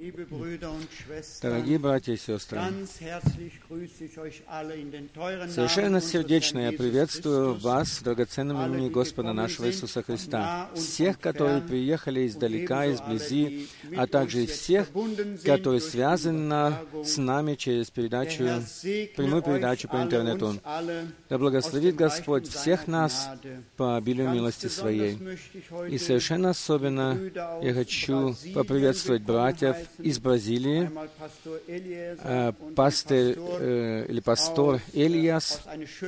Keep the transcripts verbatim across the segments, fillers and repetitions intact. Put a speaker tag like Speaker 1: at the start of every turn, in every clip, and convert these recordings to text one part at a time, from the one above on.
Speaker 1: Дорогие братья и сестры, совершенно сердечно я приветствую вас в драгоценном имени Господа нашего Иисуса Христа, всех, которые приехали издалека, изблизи, а также всех, которые связаны с нами через передачу, прямую передачу по интернету. Да благословит Господь всех нас по обилию милости Своей. И совершенно особенно я хочу поприветствовать братьев из Бразилии, э, пастырь э, или пастор Элиас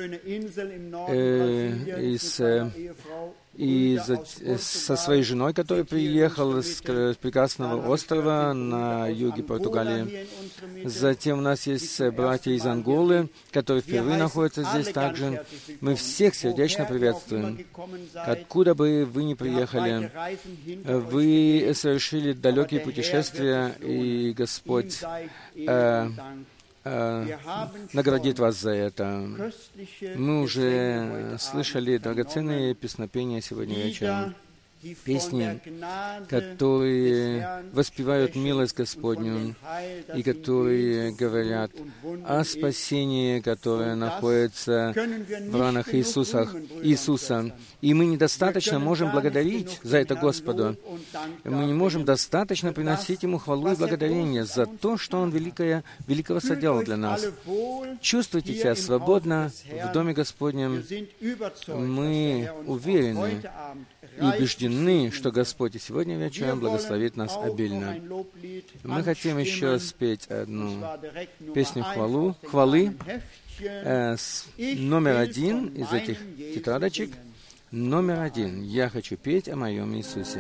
Speaker 1: э, из, э, и за, со своей женой, которая приехала с прекрасного острова на юге Португалии. Затем у нас есть братья из Анголы, которые впервые находятся здесь также. Мы всех сердечно приветствуем. Откуда бы вы ни приехали, вы совершили далекие путешествия, и Господь э, э, наградит вас за это. Мы уже слышали драгоценные песнопения сегодня вечером. Песни, которые воспевают милость Господню и которые говорят о спасении, которое находится в ранах Иисуса. Иисуса. И мы недостаточно можем благодарить за это Господу. Мы не можем достаточно приносить Ему хвалу и благодарение за то, что Он великое, великого соделал для нас. Чувствуйте себя свободно в Доме Господнем. Мы уверены и убеждены, что Господь и сегодня вечером благословит нас обильно. Мы хотим еще спеть одну песню хвалу, хвалы, э, с, номер один из этих тетрадочек. Номер один. Я хочу петь о моем Иисусе.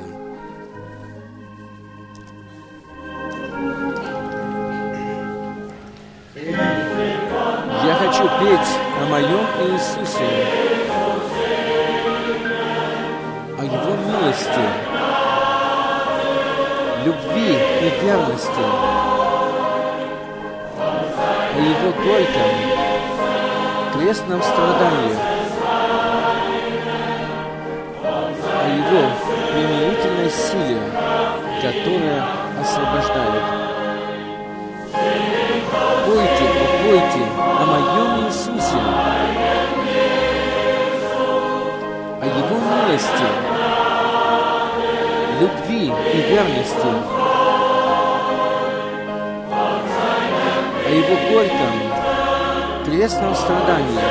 Speaker 1: Я хочу петь о моем Иисусе, о Его милости, любви и верности, о Его горьком, крестном страдании, о Его примирительной силе, которая освобождает. Пойте, пойте о моем Иисусе, о Его милости, любви и верности, о Его горьком, крестном страдании,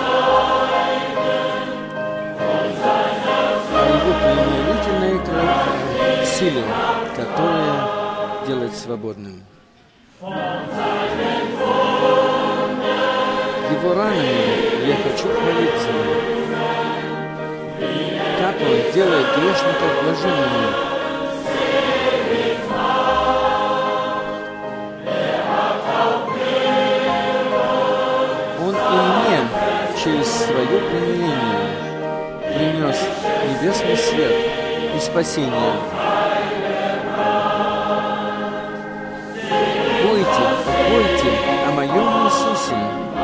Speaker 1: о Его примирительной силе, которая делает свободным. Его ранами я хочу хвалиться, как Он делает грешников блаженными. Он и мне через свое примирение принес небесный свет и спасение. Пойте, пойте о моем Иисусе,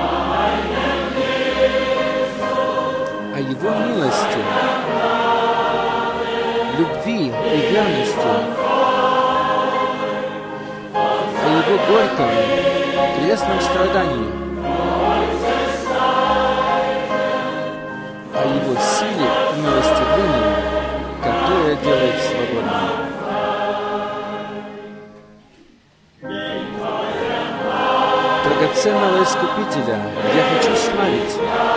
Speaker 1: о Его милости, любви и верности, о Его горьком, крестном страдании, о Его силе и милостивлении, которая делает свободным. Драгоценного Искупителя я хочу славить.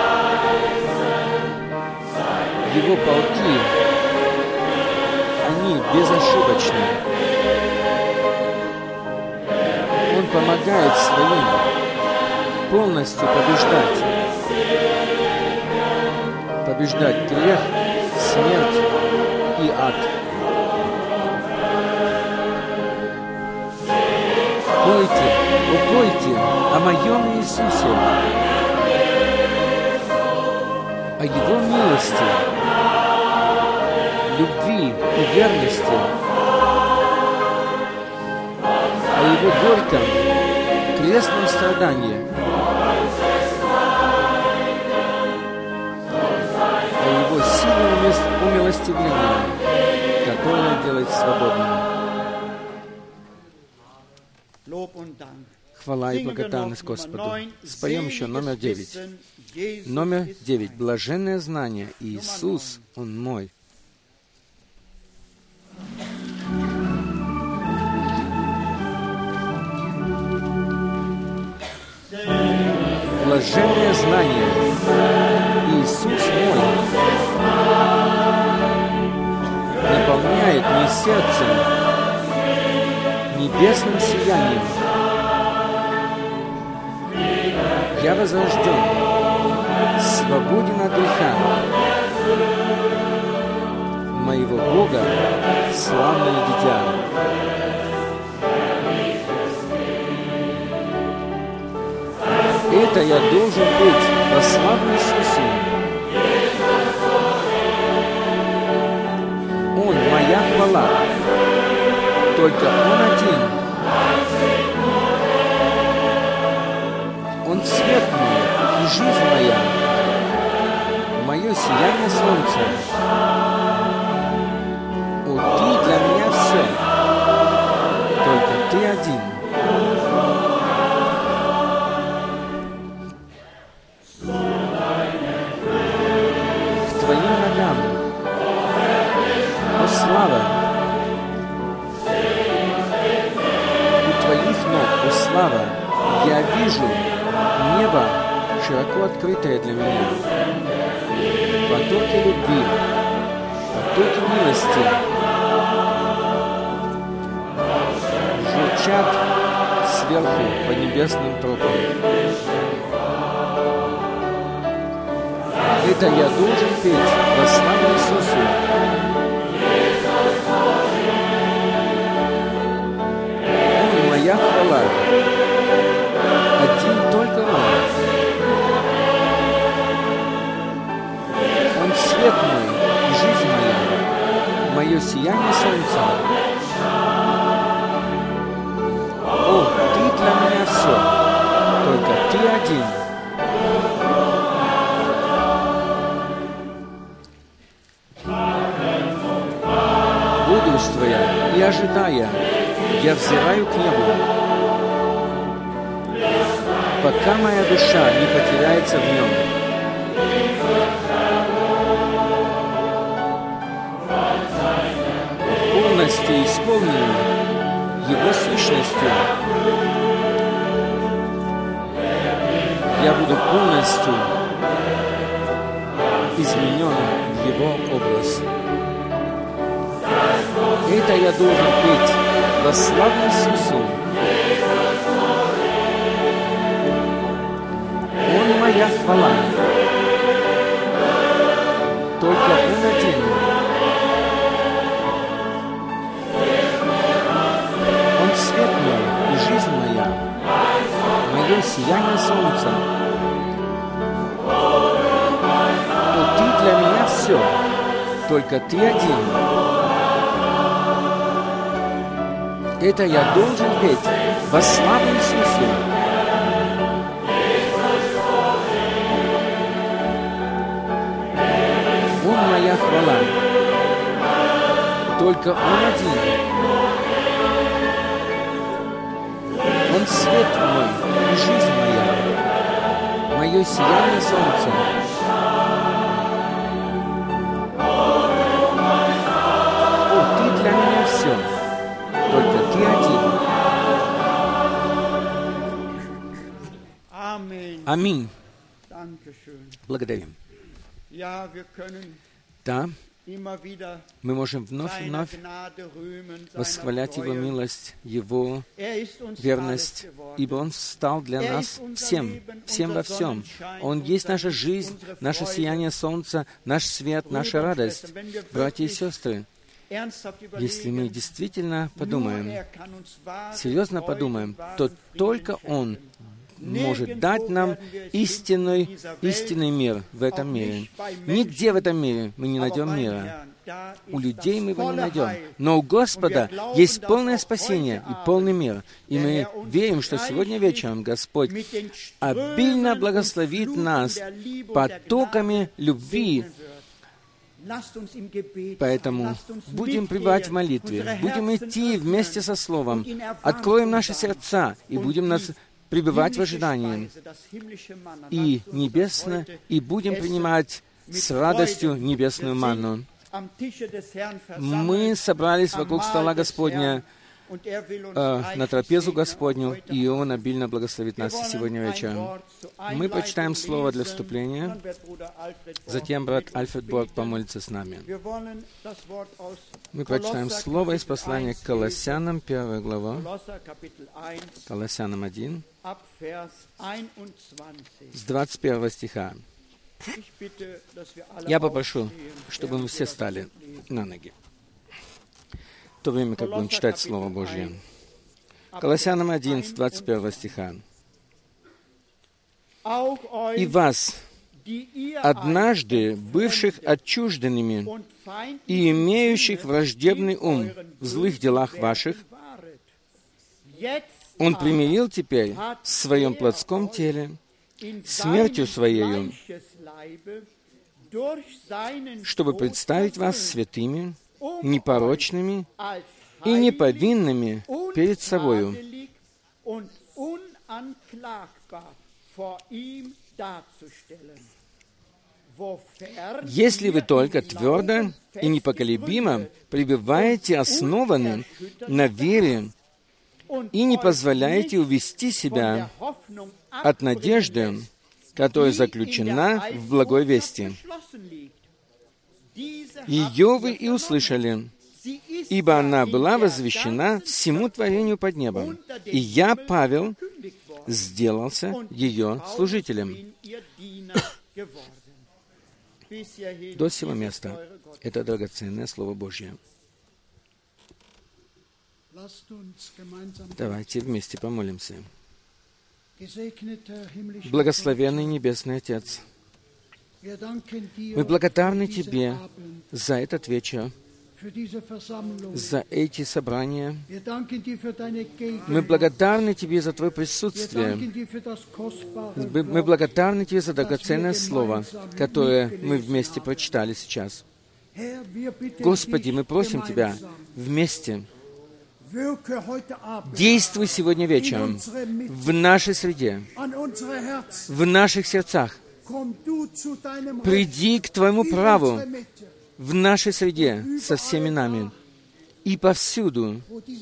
Speaker 1: Его полки, они безошибочны. Он помогает своим полностью побеждать. Побеждать грех, смерть и ад. Пойте, упойте о моем Иисусе, о Его милости, любви и верности, о Его горьком, крестном страдании, о Его силе умилостивления, которое делает свободным. Хвала и благодарность Господу. Споем еще номер девять. Номер девять. Блаженное знание. Иисус, Он мой. Блаженное знание. Иисус мой наполняет мне сердце небесным сиянием. Я возрожден, свободен от греха. Моего Бога славное дитя. Это я должен быть во славу Иисусу. Он моя хвала, только Он один. Он свет мой и жизнь моя, мое сияние солнца. О, Ты для меня все, только Ты один. К Твоим ногам, о слава, у Твоих ног, о слава, я вижу небо, широко открытое для меня. Потоки любви, потоки милости журчат сверху по небесным тропам. Это я должен петь во славу Иисусу. Он моя хвала. Один только Он. Он свет мой и жизнь моя, мое сияние солнца. О, Ты для меня все, только Ты один. Бодрствуя и ожидая, я взираю к небу, пока моя душа не потеряется в Нем. Полностью исполненным Его сущностью, я буду полностью изменен в Его образ. Это я должен петь во славу Иисусу. Он моя хвала, только Он один. Он свет мой и жизнь моя, мое сияние солнца. О, Ты для меня все, только Ты один. Это я должен петь во славу Иисусу. Он моя хвала, только Он один. Он свет мой и жизнь моя, мое сияние солнца. О, Ты для меня все, только Ты один. Аминь. Благодарим. Да, мы можем вновь и вновь восхвалять Его милость, Его верность, ибо Он стал для нас всем, всем во всем. Он есть наша жизнь, наше сияние солнца, наш свет, наша радость. Братья и сестры, если мы действительно подумаем, серьезно подумаем, то только Он может дать нам истинный, истинный мир в этом мире. Нигде в этом мире мы не найдем мира. У людей мы его не найдем. Но у Господа есть полное спасение и полный мир. И мы верим, что сегодня вечером Господь обильно благословит нас потоками любви Поэтому будем пребывать в молитве, будем идти вместе со Словом, откроем наши сердца и будем нас пребывать в ожидании и небесно, и будем принимать с радостью небесную манну. Мы собрались вокруг стола Господня, э, на трапезу Господню, и Он обильно благословит нас сегодня вечером. Мы прочитаем слово для вступления, затем брат Альфред Борг помолится с нами. Мы прочитаем слово из послания к Колоссянам, первая глава, Колоссянам один, с двадцать первого стиха. Я попрошу, чтобы мы все стали на ноги, в то время, как будем читать Слово Божье. Колоссянам один, с двадцать первого стиха. «И вас, однажды бывших отчужденными и имеющих враждебный ум в злых делах ваших, Он примирил теперь в Своем плотском теле, смертью Своею, чтобы представить вас святыми, непорочными и неповинными перед Собою, если вы только твердо и непоколебимо пребываете основаны на вере и не позволяете увести себя от надежды, которая заключена в благой вести. Ее вы и услышали, ибо она была возвещена всему творению под небом. И я, Павел, сделался ее служителем». До сего места. Это драгоценное Слово Божье. Давайте вместе помолимся. Благословенный Небесный Отец, мы благодарны Тебе за этот вечер, за эти собрания. Мы благодарны Тебе за Твое присутствие. Мы благодарны Тебе за драгоценное Слово, которое мы вместе прочитали сейчас. Господи, мы просим Тебя вместе. Действуй сегодня вечером в нашей среде, в наших сердцах. Приди к Твоему праву в нашей среде со всеми нами и повсюду,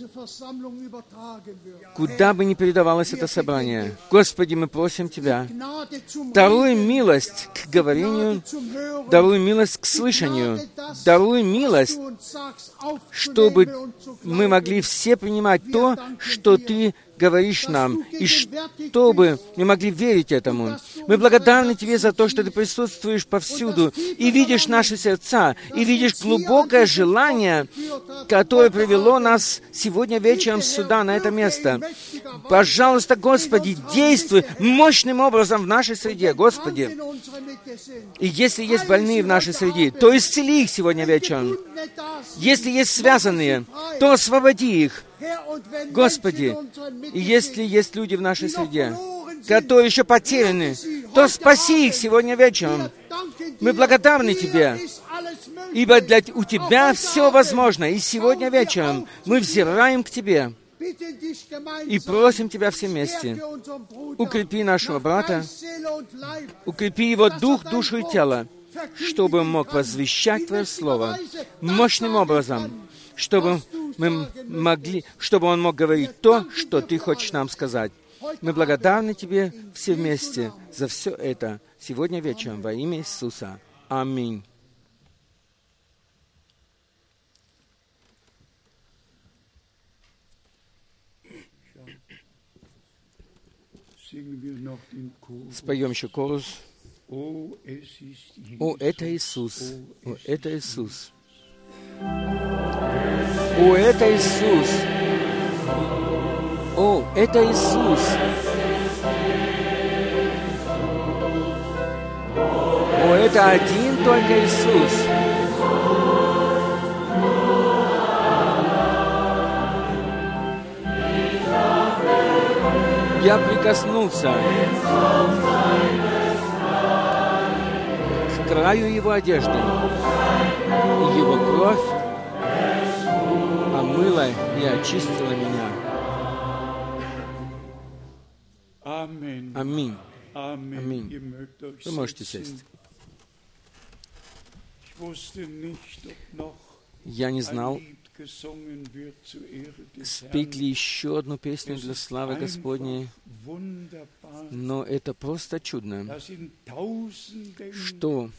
Speaker 1: куда бы ни передавалось это собрание. Господи, мы просим Тебя, даруй милость к говорению, даруй милость к слышанию, даруй милость, чтобы мы могли все принимать то, что Ты говоришь нам, и чтобы мы могли верить этому. Мы благодарны Тебе за то, что Ты присутствуешь повсюду и видишь наши сердца, и видишь глубокое желание, которое привело нас сегодня вечером сюда, на это место. Пожалуйста, Господи, действуй мощным образом в нашей среде, Господи. И если есть больные в нашей среде, то исцели их сегодня вечером. Если есть связанные, то освободи их. Господи, и если есть люди в нашей среде, которые еще потеряны, то спаси их сегодня вечером. Мы благодарны Тебе, ибо для, у Тебя все возможно. И сегодня вечером мы взираем к Тебе и просим Тебя все вместе. Укрепи нашего брата, укрепи его дух, душу и тело, чтобы он мог возвещать Твое Слово мощным образом, чтобы мы могли, чтобы он мог говорить то, что Ты хочешь нам сказать. Мы благодарны Тебе все вместе за все это сегодня вечером во имя Иисуса. Аминь. Споем еще корус. О, это Иисус! О, это Иисус! О, это Иисус! О, это Иисус! О, это один только Иисус! Я прикоснулся к краю Его одежды. И Его кровь омыла и очистила меня. Аминь. Аминь. Вы можете сесть. Я не знал, спеть ли еще одну песню для славы Господней, но это просто чудно, что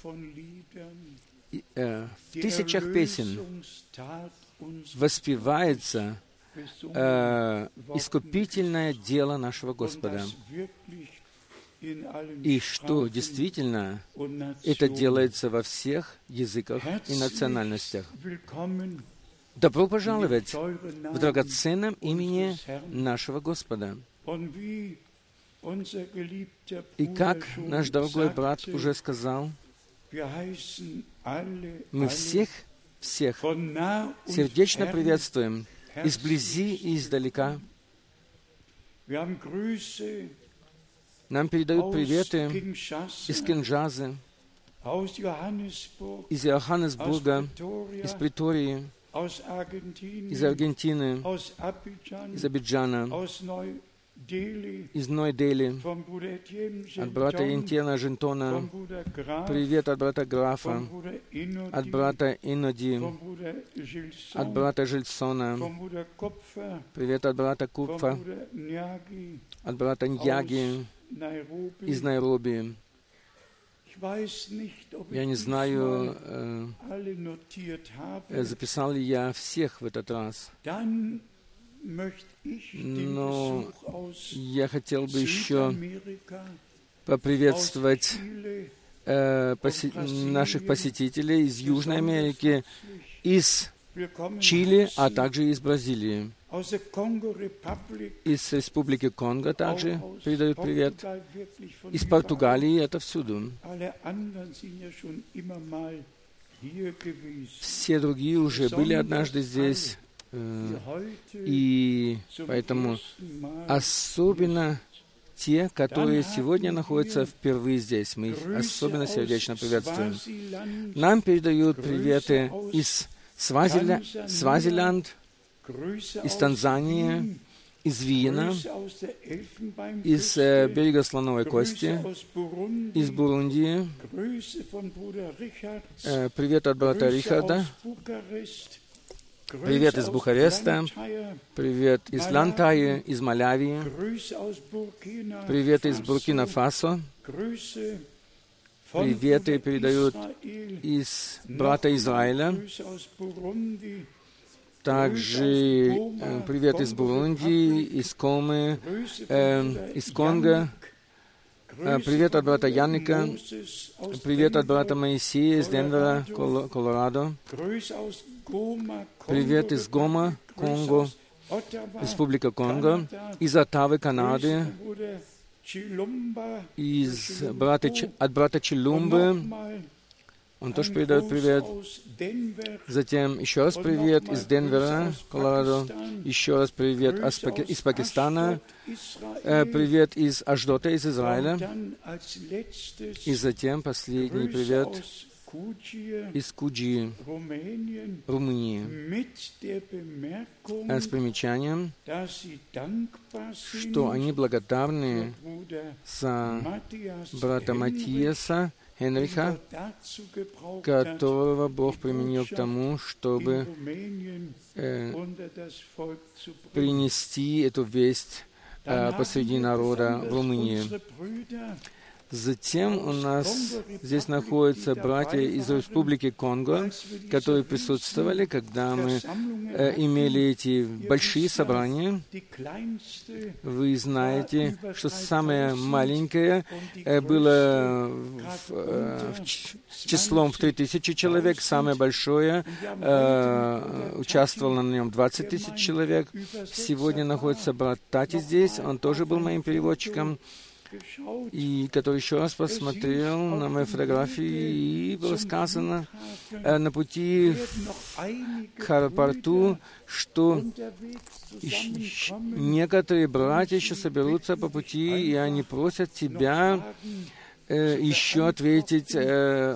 Speaker 1: э, в тысячах песен воспевается э, искупительное дело нашего Господа, и что действительно это делается во всех языках и национальностях. Добро пожаловать в драгоценном имени нашего Господа. И как наш дорогой брат уже сказал, мы всех, всех сердечно приветствуем, изблизи и издалека. Нам передают приветы из Киншасы, из Йоханнесбурга, из Претории, из Аргентины, из Абиджана, из Ной-Дели, от брата Интена Жентона, привет от брата Графа, от брата Иноди, от брата Жильсона, привет от брата Купфа, от брата Ньяги, из Найроби. Я не знаю, э, записал ли я всех в этот раз, но я хотел бы еще поприветствовать э, посе- наших посетителей из Южной Америки, из Чили, а также из Бразилии. Из Республики Конго также передают привет. Из Португалии это всюду. Все другие уже были однажды здесь. И поэтому особенно те, которые сегодня находятся впервые здесь, мы их особенно сердечно приветствуем. Нам передают приветы из Свазиля... Свазилянд, из Танзании, из Виена, из э, берега Слоновой Кости, из Бурундии. Э, привет от брата Рихарда. Привет из Бухареста. Привет из Лантаи, из Малявии. Привет из Буркина-Фасо. Приветы передают из брата Израиля. Также э, привет из Бурунди, из Комы, э, из Конго. Э, привет от брата Янника. Привет от брата Моисея из Денвера, Кол- Колорадо. Привет из Гома, Конго, Республика Конго. Из Оттавы, Канады. Из брата, от брата Чилумбы. Он тоже передает привет. Затем еще раз привет из Денвера, Колорадо. Еще раз привет из Пакистана. Привет из Ашдота, из Израиля. И затем последний привет из Куджи, Румынии. С примечанием, что они благодарны за брата Матиаса Хенриха, которого Бог применил к тому, чтобы э, принести эту весть э, посреди народа в Румынии. Затем у нас здесь находятся братья из Республики Конго, которые присутствовали, когда мы э, имели эти большие собрания. Вы знаете, что самое маленькое э, было в, э, в ч- с числом в три тысячи человек, самое большое э, участвовало на нем двадцать тысяч человек. Сегодня находится брат Тати здесь, он тоже был моим переводчиком, и который еще раз посмотрел на мои фотографии, и было сказано э, на пути к аэропорту, что еще, некоторые братья еще соберутся по пути, и они просят тебя э, еще ответить э,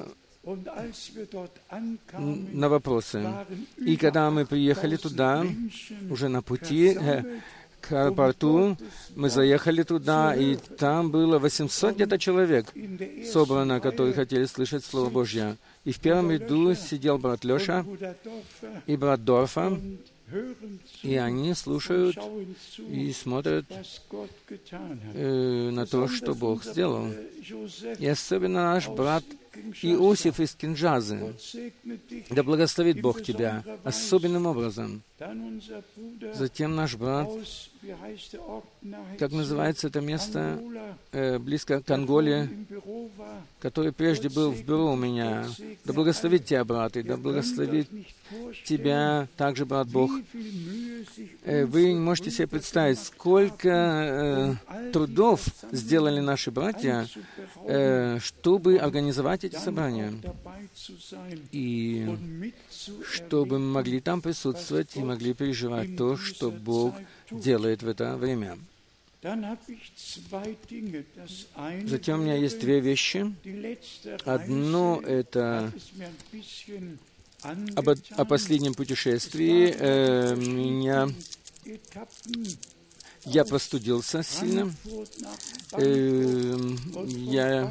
Speaker 1: на вопросы. И когда мы приехали туда, уже на пути к аэропорту, мы заехали туда, и там было восемьсот где-то человек собрано, которые хотели слышать Слово Божье. И в первом ряду сидел брат Леша и брат Дорфа, и они слушают и смотрят э, на то, что Бог сделал. И особенно наш брат Иосиф из Кинджазы. Да благословит Бог тебя особенным образом. Затем наш брат, как называется это место, э, близко к Анголе, который прежде был в бюро у меня. Да благословит тебя, брат, и да благословит тебя также, брат Бог. Э, вы не можете себе представить, сколько э, трудов сделали наши братья, э, чтобы организовать эти собрания, и чтобы мы могли там присутствовать и могли переживать то, что Бог делает в это время. Затем у меня есть две вещи. Одно — это об, о последнем путешествии. Э, меня... Я простудился сильно. Э, я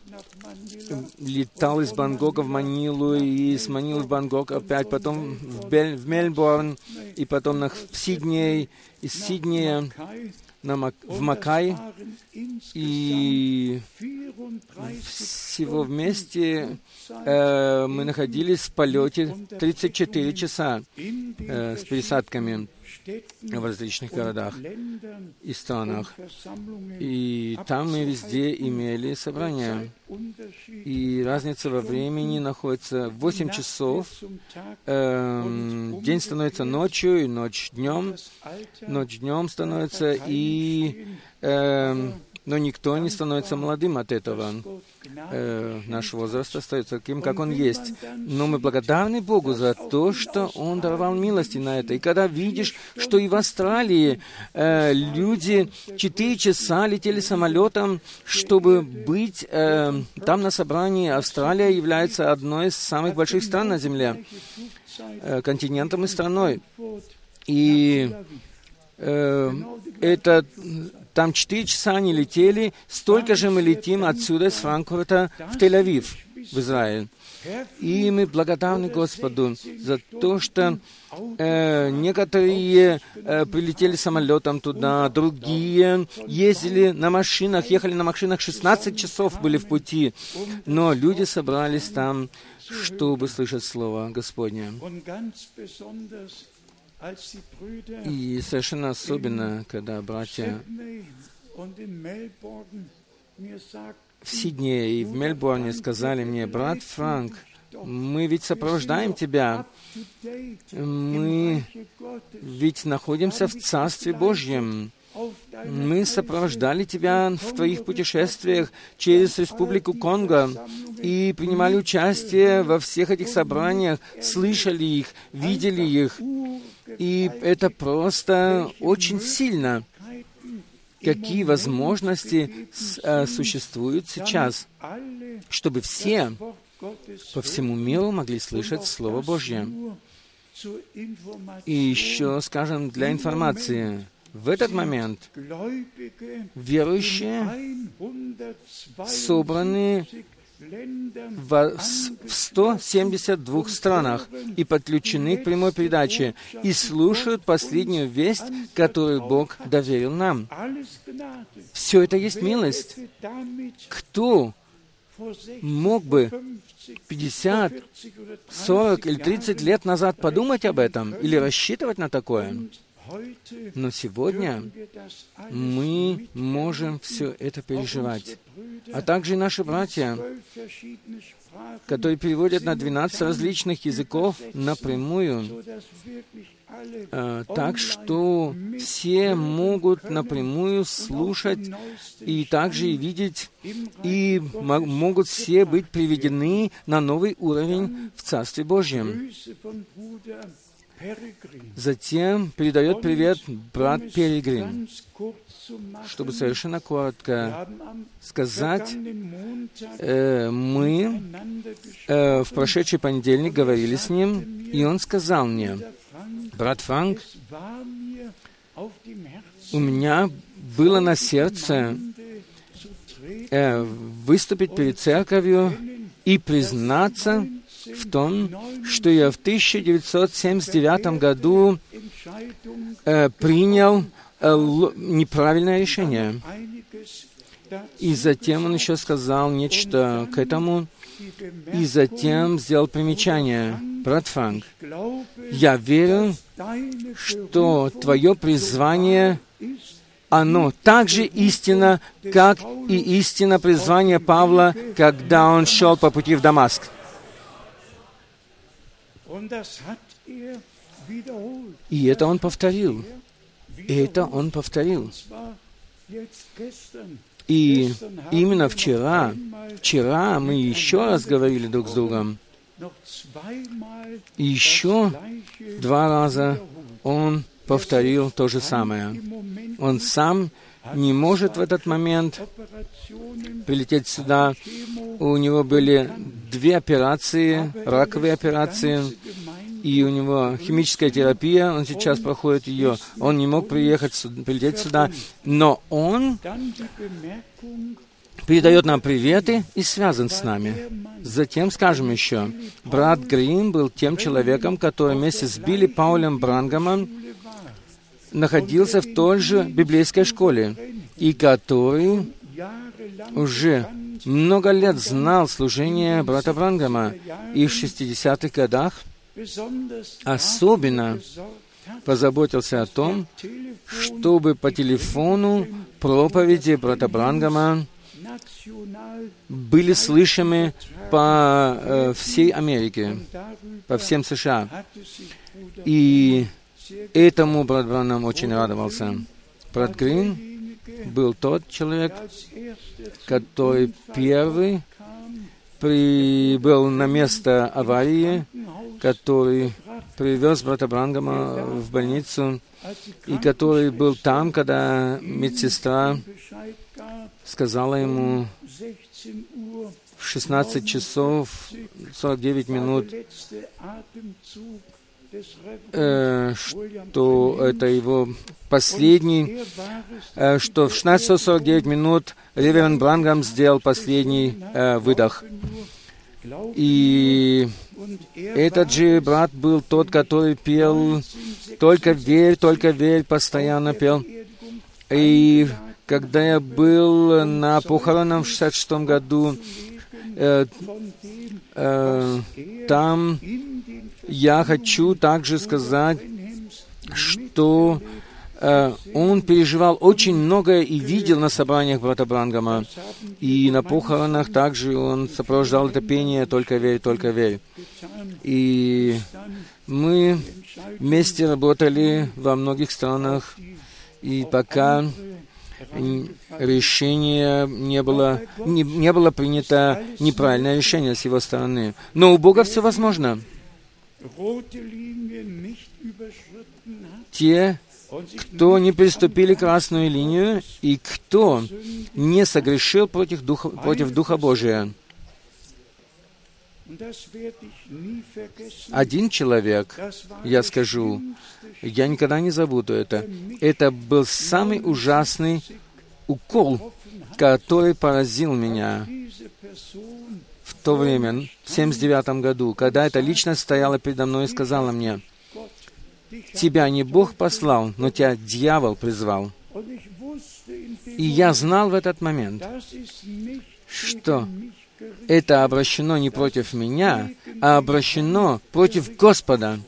Speaker 1: летал из Бангкока в Манилу, и из Манилы в Бангкок опять, потом в, Бель, в Мельбурн, и потом на, в Сидней, из Сиднея на Мак, в Макай. И всего вместе э, мы находились в полете тридцать четыре часа э, с пересадками в различных городах и странах. И там мы везде имели собрания. И разница во времени находится восемь часов. Э, день становится ночью, и ночь днем. Ночь днем становится, и... Э, но никто не становится молодым от этого. Э, наш возраст остается таким, как он есть. Но мы благодарны Богу за то, что Он даровал милости на это. И когда видишь, что и в Австралии э, люди четыре часа летели самолетом, чтобы быть э, там на собрании. Австралия является одной из самых больших стран на Земле, э, континентом и страной. И э, это... Там четыре часа они летели, столько же мы летим отсюда, из Франкфурта, в Тель-Авив, в Израиль. И мы благодарны Господу за то, что э, некоторые э, прилетели самолетом туда, другие ездили на машинах, ехали на машинах, шестнадцать часов были в пути, но люди собрались там, чтобы слышать Слово Господне. И совершенно особенно, когда братья в Сиднее и в Мельбурне сказали мне: брат Франк, мы ведь сопровождаем тебя, мы ведь находимся в Царстве Божьем. Мы сопровождали тебя в твоих путешествиях через Республику Конго и принимали участие во всех этих собраниях, слышали их, видели их. И это просто очень сильно. Какие возможности э, существуют сейчас, чтобы все по всему миру могли слышать Слово Божье. И еще, скажем, для информации, в этот момент верующие собраны в сто семьдесят двух странах и подключены к прямой передаче и слушают последнюю весть, которую Бог доверил нам. Все это есть милость. Кто мог бы пятьдесят, сорок или тридцать лет назад подумать об этом или рассчитывать на такое? Но сегодня мы можем все это переживать. А также и наши братья, которые переводят на двенадцать различных языков напрямую, э, так что все могут напрямую слушать и также и видеть, и м- могут все быть приведены на новый уровень в Царстве Божьем. Затем передает привет брат Пилигрим. Чтобы совершенно коротко сказать, э, мы э, в прошедший понедельник говорили с ним, и он сказал мне: брат Франк, у меня было на сердце э, выступить перед церковью и признаться в том, что я в тысяча девятьсот семьдесят девятом году э, принял неправильное решение. И затем он еще сказал нечто к этому, и затем сделал примечание: брат Франк, я верю, что твое призвание, оно так же истинно, как и истинно призвание Павла, когда он шел по пути в Дамаск. И это он повторил. И это он повторил. И именно вчера, вчера мы еще раз говорили друг с другом. И еще два раза он повторил то же самое. Он сам не может в этот момент прилететь сюда. У него были две операции, раковые операции, и у него химическая терапия, он сейчас проходит ее. Он не мог приехать, прилететь сюда, но он передает нам приветы и связан с нами. Затем скажем еще, брат Грим был тем человеком, который вместе с Билли Паулем Брангамом находился в той же библейской школе, и который уже много лет знал служение брата Брангама, и в шестидесятых годах особенно позаботился о том, чтобы по телефону проповеди брата Брангама были слышимы по э, всей Америке, по всем США. И этому брат Бранхам очень радовался. Брат Грин был тот человек, который первый прибыл на место аварии, который привез брата Брангама в больницу, и который был там, когда медсестра сказала ему в шестнадцать часов сорок девять минут, э, что это его последний, э, что в шестнадцать часов сорок девять минут реверенд Брангам сделал последний э, выдох. И этот же брат был тот, который пел «Только верь, только верь», постоянно пел. И когда я был на похоронах в шестьдесят шестом году, э, э, там я хочу также сказать, что э, он переживал очень многое и видел на собраниях брата Брангама. И на похоронах также он сопровождал это пение «Только верь, только верь». И мы вместе работали во многих странах, и пока решение не было, не, не было принято неправильное решение с его стороны. Но у Бога все возможно. Те, кто не приступили красную линию, и кто не согрешил против Духа, против Духа Божия. Один человек, я скажу, я никогда не забуду это, это был самый ужасный укол, который поразил меня в то время, в семьдесят девятом году, когда эта личность стояла передо мной и сказала мне: «Тебя не Бог послал, но тебя дьявол призвал». И я знал в этот момент, что это обращено не против меня, а обращено против Господа.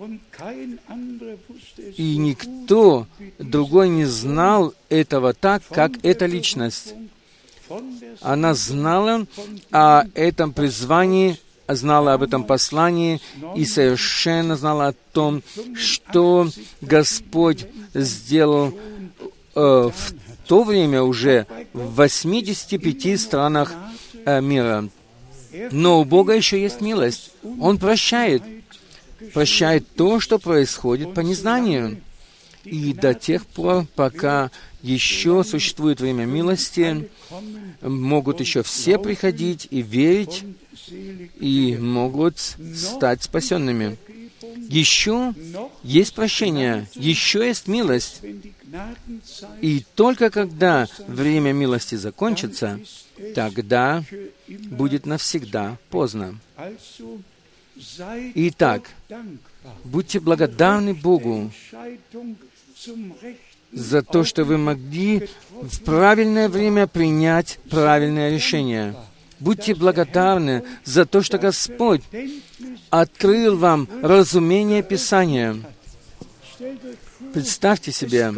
Speaker 1: И никто другой не знал этого так, как эта личность. Она знала о этом призвании, знала об этом послании и совершенно знала о том, что Господь сделал э, в то время уже в восьмидесяти пяти странах э, мира. Но у Бога еще есть милость. Он прощает. прощает то, что происходит по незнанию. И до тех пор, пока еще существует время милости, могут еще все приходить и верить, и могут стать спасенными. Еще есть прощение, еще есть милость. И только когда время милости закончится, тогда будет навсегда поздно. Итак, будьте благодарны Богу за то, что вы могли в правильное время принять правильное решение. Будьте благодарны за то, что Господь открыл вам разумение Писания. Представьте себе,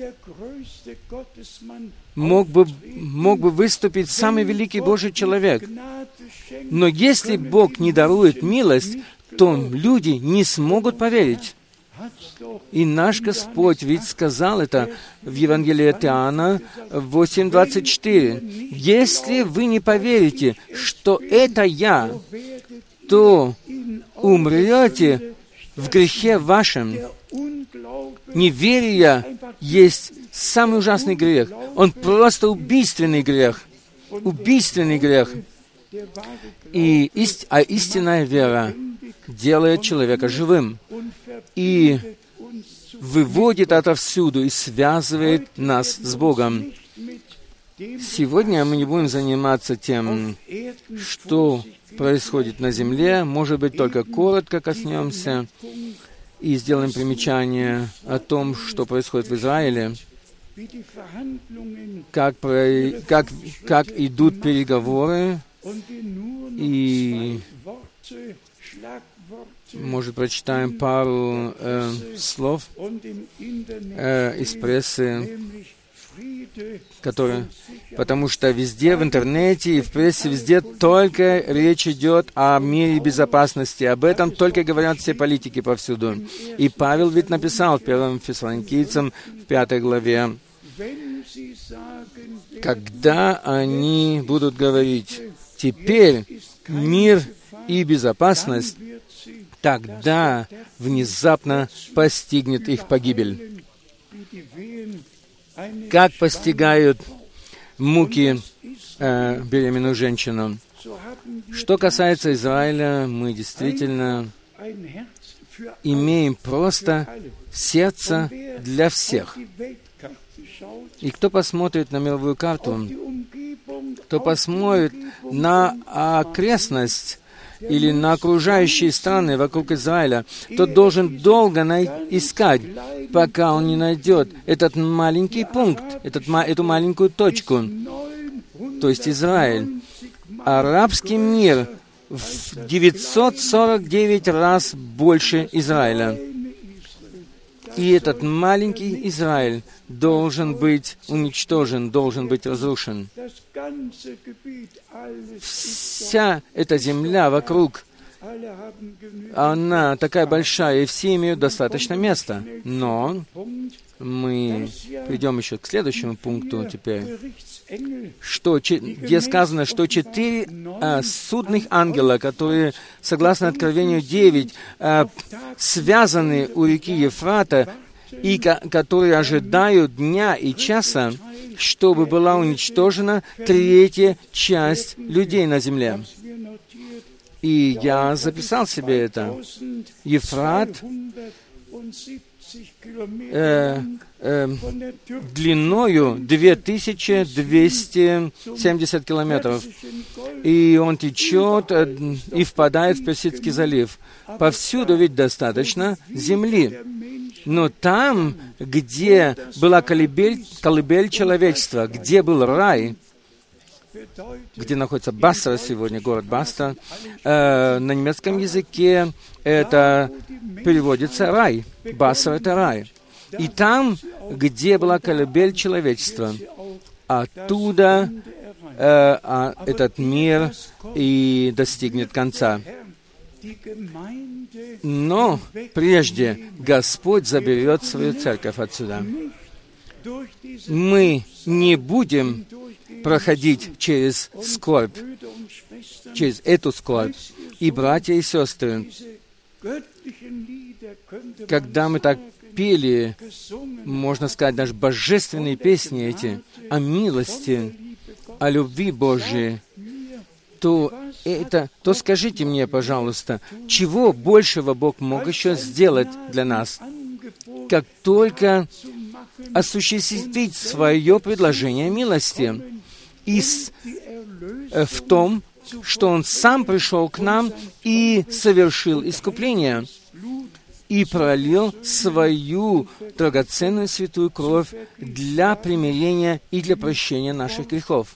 Speaker 1: мог бы, мог бы выступить самый великий Божий человек. Но если Бог не дарует милость, то люди не смогут поверить. И наш Господь ведь сказал это в Евангелии от Иоанна восемь двадцать четыре. «Если вы не поверите, что это Я, то умрете в грехе вашем». Неверие есть самый ужасный грех. Он просто убийственный грех. Убийственный грех. И ист... А истинная вера делает человека живым и выводит отовсюду и связывает нас с Богом. Сегодня мы не будем заниматься тем, что происходит на земле. Может быть, только коротко коснемся и сделаем примечание о том, что происходит в Израиле, как, про... как, как идут переговоры, и, может, прочитаем пару э, слов э, из прессы, которые... Потому что везде, в интернете и в прессе, везде только речь идет о мире и безопасности. Об этом только говорят все политики повсюду. И Павел ведь написал в первом Фессалоникийцам, в пятой главе, когда они будут говорить: «Теперь мир и безопасность», тогда внезапно постигнет их погибель. Как постигают муки э, беременную женщину. Что касается Израиля, мы действительно имеем просто сердце для всех. И кто посмотрит на мировую карту, кто посмотрит на окрестность или на окружающие страны вокруг Израиля, тот должен долго най- искать, пока он не найдет этот маленький пункт, этот, эту маленькую точку, то есть Израиль. Арабский мир в девятьсот сорок девять раз больше Израиля. И этот маленький Израиль должен быть уничтожен, должен быть разрушен. Вся эта земля вокруг, она такая большая, и все имеют достаточно места. Но мы придем еще к следующему пункту теперь, что, где сказано, что четыре а, судных ангела, которые, согласно Откровению девять, а, связаны у реки Ефрата, и ко- которые ожидают дня и часа, чтобы была уничтожена третья часть людей на земле. И я записал себе это. Ефрат э, э, длиною две тысячи двести семьдесят километров. И он течет э, и впадает в Персидский залив. Повсюду ведь достаточно земли. Но там, где была колыбель, колыбель человечества, где был рай, где находится Басра сегодня, город Басра, э, на немецком языке это переводится рай. Басра — это рай. И там, где была колыбель человечества, оттуда э, а, этот мир и достигнет конца. Но прежде Господь заберет свою церковь отсюда. Мы не будем проходить через скорбь, через эту скорбь. И, братья и сестры, когда мы так пели, можно сказать, даже божественные песни эти о милости, о любви Божьей, то это, то скажите мне, пожалуйста, чего большего Бог мог еще сделать для нас, как только осуществить свое предложение милости и с, э, в том, что Он сам пришел к нам и совершил искупление, и пролил свою драгоценную святую кровь для примирения и для прощения наших грехов.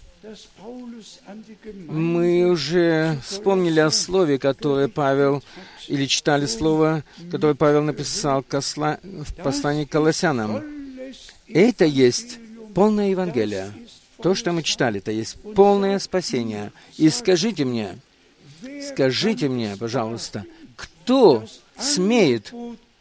Speaker 1: Мы уже вспомнили о слове, которое Павел, или читали слово, которое Павел написал в послании к Колоссянам. Это есть полное Евангелие. То, что мы читали, это есть полное спасение. И скажите мне, скажите мне, пожалуйста, кто смеет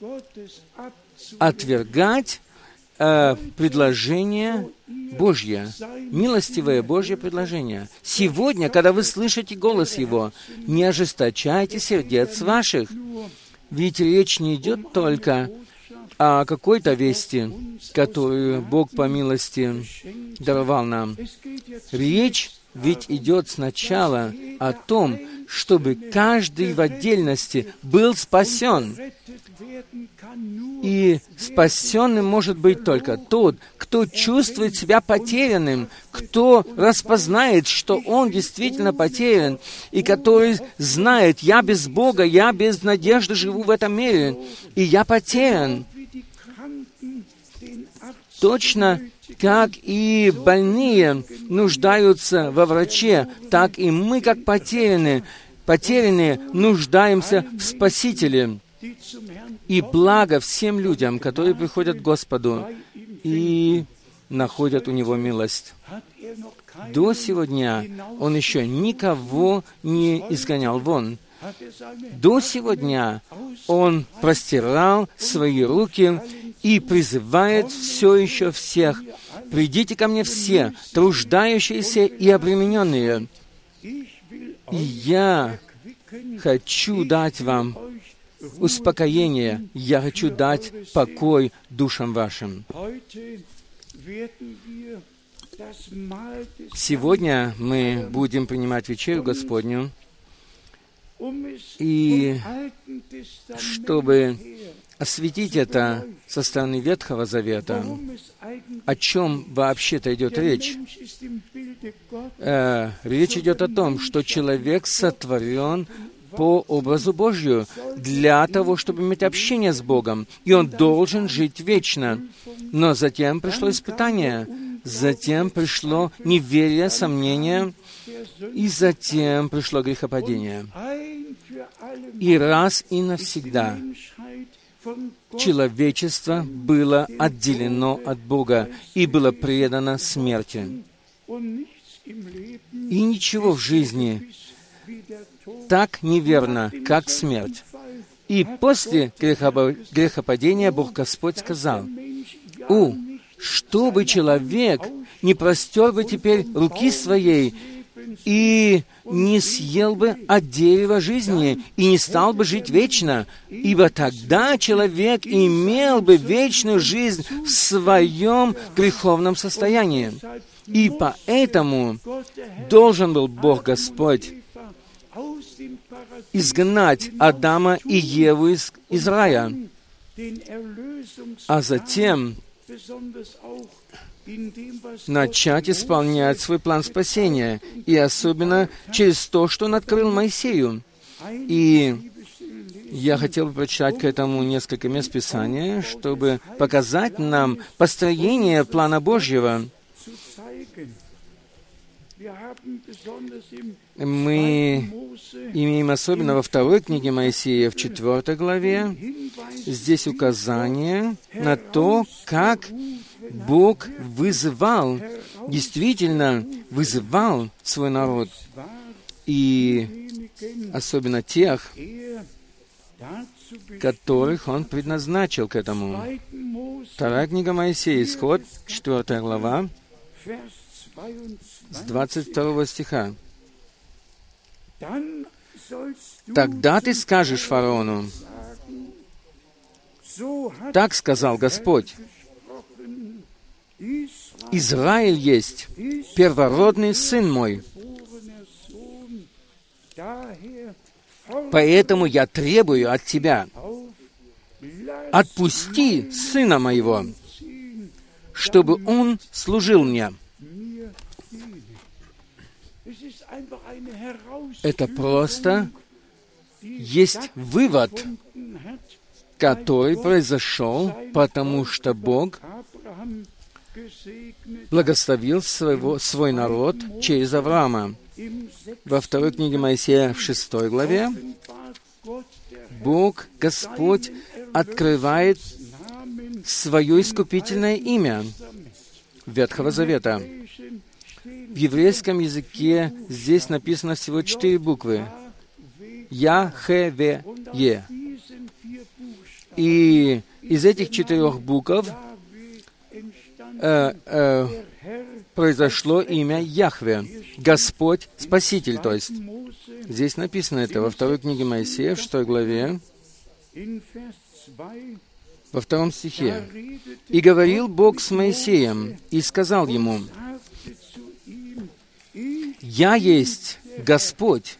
Speaker 1: отвергать э, предложение Божье, милостивое Божье предложение? Сегодня, когда вы слышите голос Его, не ожесточайте сердец ваших, ведь речь не идет только о какой-то вести, которую Бог по милости даровал нам. Речь ведь идет сначала о том, чтобы каждый в отдельности был спасен. И спасенным может быть только тот, кто чувствует себя потерянным, кто распознает, что он действительно потерян, и который знает: я без Бога, я без надежды живу в этом мире, и я потерян. Точно как и больные нуждаются во враче, так и мы, как потерянные, потерянные, нуждаемся в Спасителе. И благо всем людям, которые приходят к Господу и находят у Него милость. До сего дня Он еще никого не изгонял вон. До сего дня Он простирал свои руки и призывает все еще всех: «Придите ко мне все, труждающиеся и обремененные, и я хочу дать вам успокоение, я хочу дать покой душам вашим». Сегодня мы будем принимать вечерю Господню, и чтобы осветить это со стороны Ветхого Завета, о чем вообще-то идет речь? Э, речь идет о том, что человек сотворен по образу Божию для того, чтобы иметь общение с Богом, и он должен жить вечно. Но затем пришло испытание, затем пришло неверие, сомнение, и затем пришло грехопадение. И раз и навсегда человечество было отделено от Бога и было предано смерти. И ничего в жизни так неверно, как смерть. И после грехопадения Бог Господь сказал: «У, чтобы человек не простер бы теперь руки своей и не съел бы от дерева жизни, и не стал бы жить вечно, ибо тогда человек имел бы вечную жизнь в своем греховном состоянии». И поэтому должен был Бог Господь изгнать Адама и Еву из, из рая, а затем начать исполнять свой план спасения, и особенно через то, что Он открыл Моисею. И я хотел бы прочитать к этому несколько мест Писания, чтобы показать нам построение плана Божьего. Мы имеем особенно во второй книге Моисея, в четвертой главе, здесь указание на то, как Бог вызывал, действительно вызывал свой народ, и особенно тех, которых Он предназначил к этому. Вторая книга Моисея, Исход, четвертая глава, с двадцать второго стиха. «Тогда ты скажешь фараону: Так сказал Господь: Израиль есть первородный сын мой. Поэтому я требую от тебя: отпусти сына моего, чтобы он служил мне. Это просто есть вывод, который произошел, потому что Бог благословил своего, свой народ через Авраама. Во второй книге Моисея, в шестой главе, Бог, Господь, открывает свое искупительное имя Ветхого Завета. В еврейском языке здесь написано всего четыре буквы. Я, Хе, Ве, Е. И из этих четырех букв э, э, произошло имя Яхве, Господь, Спаситель, то есть. Здесь написано это во второй книге Моисея, в шестой главе, во втором стихе. «И говорил Бог с Моисеем, и сказал ему: Я есть Господь».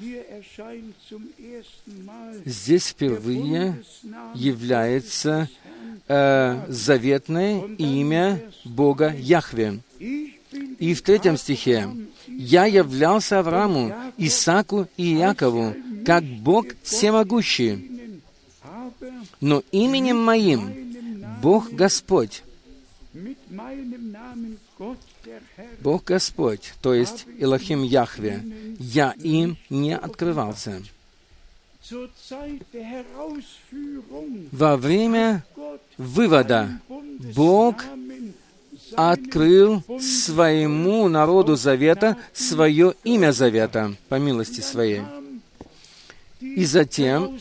Speaker 1: Здесь впервые является э, заветное имя Бога Яхве. И в третьем стихе: «Я являлся Аврааму, Исааку и Иакову, как Бог всемогущий, но именем моим Бог Господь». Бог Господь, то есть Элохим Яхве, я им не открывался. Во время вывода Бог открыл своему народу завета свое имя завета, по милости своей. И затем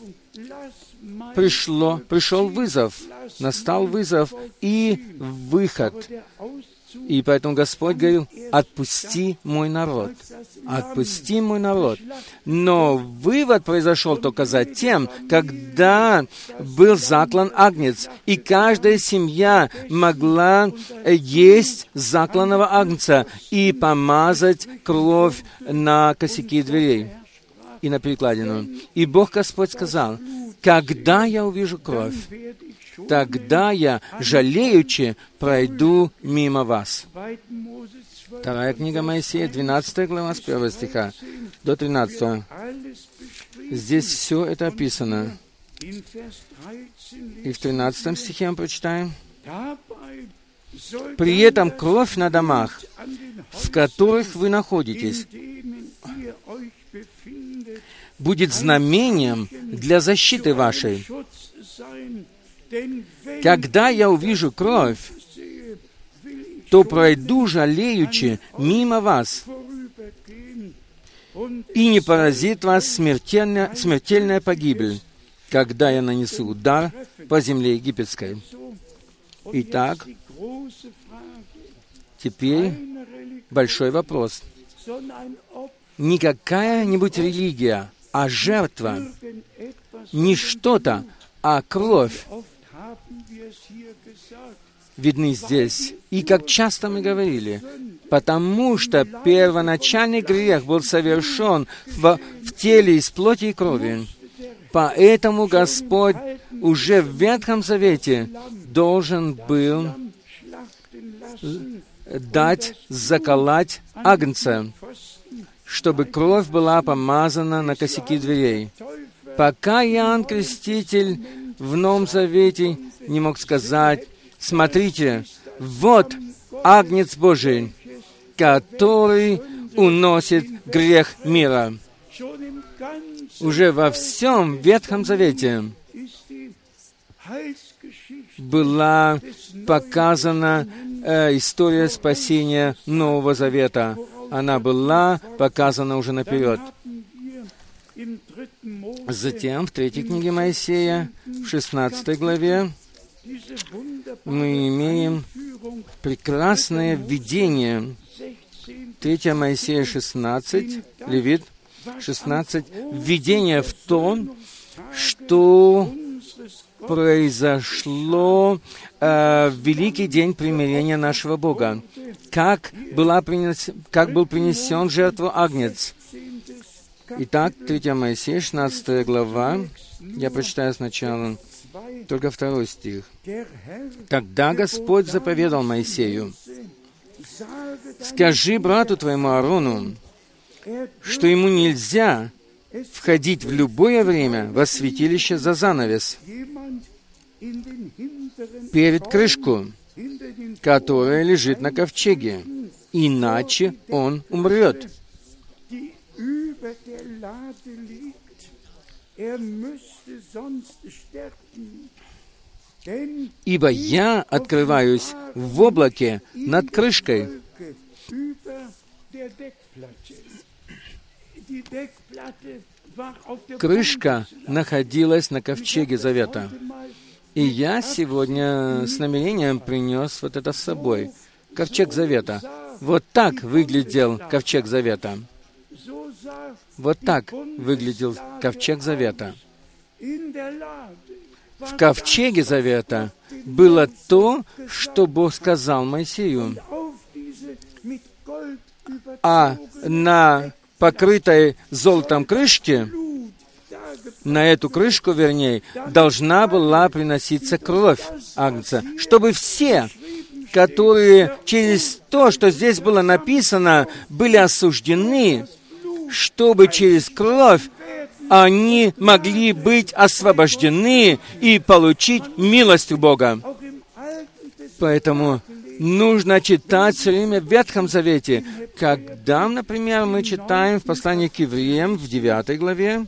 Speaker 1: пришло, пришел вызов, настал вызов и выход. И поэтому Господь говорил: «Отпусти мой народ, отпусти мой народ». Но вывод произошел только затем, когда был заклан агнец, и каждая семья могла есть закланного агнца и помазать кровь на косяки дверей и на перекладину. И Бог Господь сказал: «Когда я увижу кровь, тогда я, жалеючи, пройду мимо вас». Вторая книга Моисея, двенадцатая глава, с первого стиха до тринадцатого. Здесь все это описано. И в тринадцатом стихе мы прочитаем: «При этом кровь на домах, в которых вы находитесь, будет знамением для защиты вашей. Когда я увижу кровь, то пройду жалеючи мимо вас, и не поразит вас смертельная, смертельная погибель, когда я нанесу удар по земле египетской». Итак, теперь большой вопрос. Не какая-нибудь религия, а жертва, не что-то, а кровь видны здесь. И как часто мы говорили, потому что первоначальный грех был совершен в, в теле из плоти и крови. Поэтому Господь уже в Ветхом Завете должен был дать заколоть агнца, чтобы кровь была помазана на косяки дверей. Пока Иоанн Креститель в Новом Завете не мог сказать: «Смотрите, вот Агнец Божий, который уносит грех мира». Уже во всем Ветхом Завете была показана э, история спасения Нового Завета. Она была показана уже наперед. Затем в третьей книге Моисея, в шестнадцатой главе, мы имеем прекрасное видение. третья Моисея шестнадцать, Левит шестнадцать, видение в том, что произошло э, великий день примирения нашего Бога. Как, была принес, как был принесен в жертву агнец. Итак, третья Моисея, шестнадцатая глава. Я прочитаю сначала только второй стих. «Тогда Господь заповедал Моисею: скажи брату твоему Аарону, что ему нельзя входить в любое время во святилище за занавес, перед крышку, которая лежит на ковчеге, иначе он умрет». «Ибо я открываюсь в облаке над крышкой». Крышка находилась на ковчеге завета. И я сегодня с намерением принес вот это с собой. Ковчег завета. Вот так выглядел ковчег завета. Вот так выглядел ковчег завета. В ковчеге завета было то, что Бог сказал Моисею. А на покрытой золотом крышке, на эту крышку, вернее, должна была приноситься кровь агнца, чтобы все, которые через то, что здесь было написано, были осуждены, чтобы через кровь они могли быть освобождены и получить милость у Бога. Поэтому нужно читать все время в Ветхом Завете. Когда, например, мы читаем в послании к евреям в девятой главе,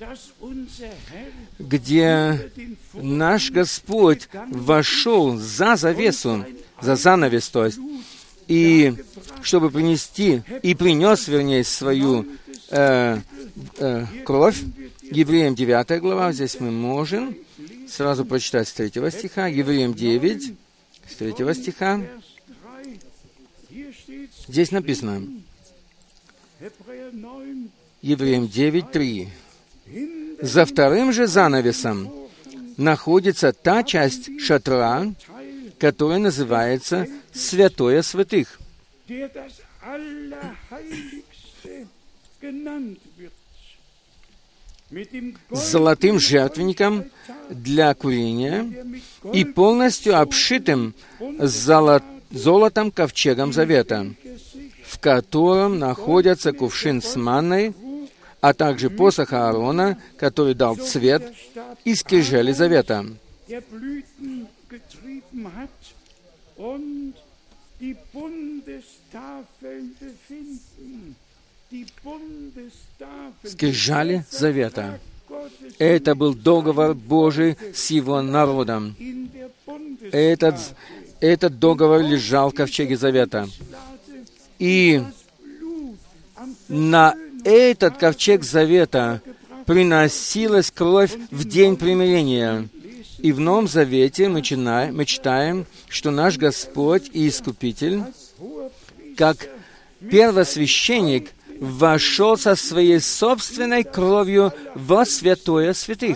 Speaker 1: где наш Господь вошел за завесу, за занавес, то есть, и чтобы принести, и принес, вернее, свою э, э, кровь. Евреям девятая глава, здесь мы можем сразу прочитать с третьего стиха. Евреям девять, с третьего стиха. Здесь написано, Евреям девять, три. «За вторым же занавесом находится та часть шатра, которая называется Святое Святых, с золотым жертвенником для курения и полностью обшитым золот, золотом ковчегом завета, в котором находится кувшин с манной, а также посох Аарона, который дал цвет, и скрижали завета». Скрижали завета. Это был договор Божий с Его народом. Этот, этот договор лежал в ковчеге завета. И на этот ковчег завета приносилась кровь в день примирения. И в Новом Завете мы читаем, мы читаем, что наш Господь и Искупитель, как первосвященник, вошел со своей собственной кровью во святое святых,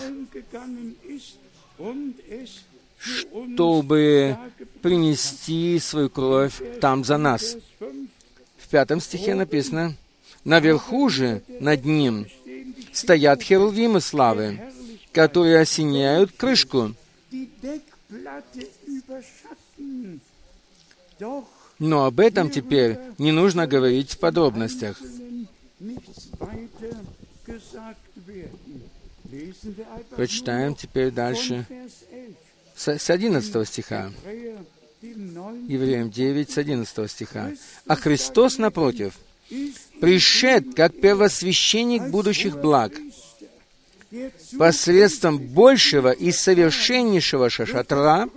Speaker 1: чтобы принести свою кровь там за нас. В пятом стихе написано, «Наверху же, над ним, стоят херувимы славы, которые осеняют крышку». Но об этом теперь не нужно говорить в подробностях. Прочитаем теперь дальше с одиннадцатого стиха. Евреям девять, с одиннадцатого стиха. «А Христос, напротив, пришед, как первосвященник будущих благ, посредством большего и совершеннейшего шатра,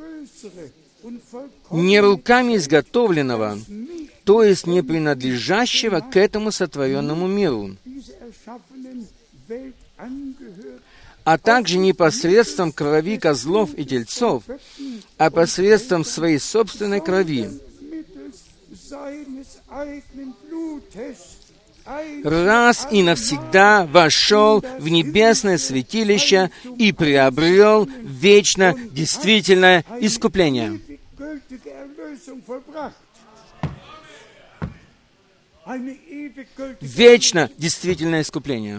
Speaker 1: не руками изготовленного, то есть не принадлежащего к этому сотворенному миру, а также не посредством крови козлов и тельцов, а посредством своей собственной крови, раз и навсегда вошел в небесное святилище и приобрел вечно действительное искупление. Вечно действительное искупление.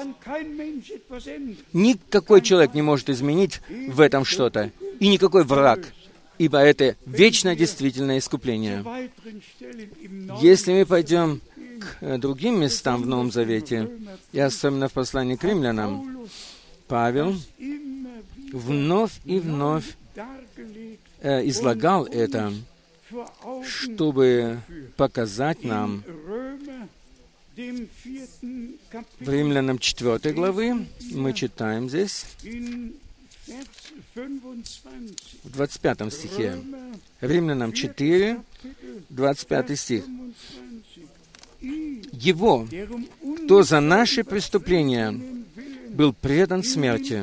Speaker 1: Никакой человек не может изменить в этом что-то, и никакой враг, ибо это вечно действительное искупление. Если мы пойдем к другим местам в Новом Завете, и особенно в послании к римлянам, Павел вновь и вновь э, излагал это, чтобы показать нам в Римлянам четвёртой главы, мы читаем здесь, в двадцать пятом стихе, Римлянам четыре, двадцать пятый стих. «Его, кто за наши преступления был предан смерти,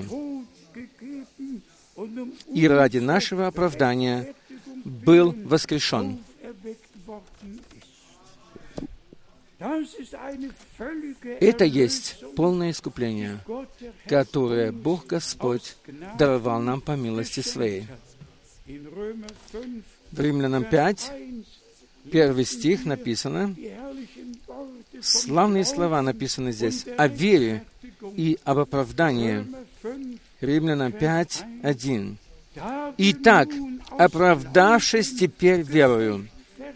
Speaker 1: и ради нашего оправдания был воскрешен». Это есть полное искупление, которое Бог Господь даровал нам по милости Своей. В Римлянам пять, первый стих написано, славные слова написаны здесь о вере и об оправдании. Римлянам пять, один. «Итак, оправдавшись теперь верою».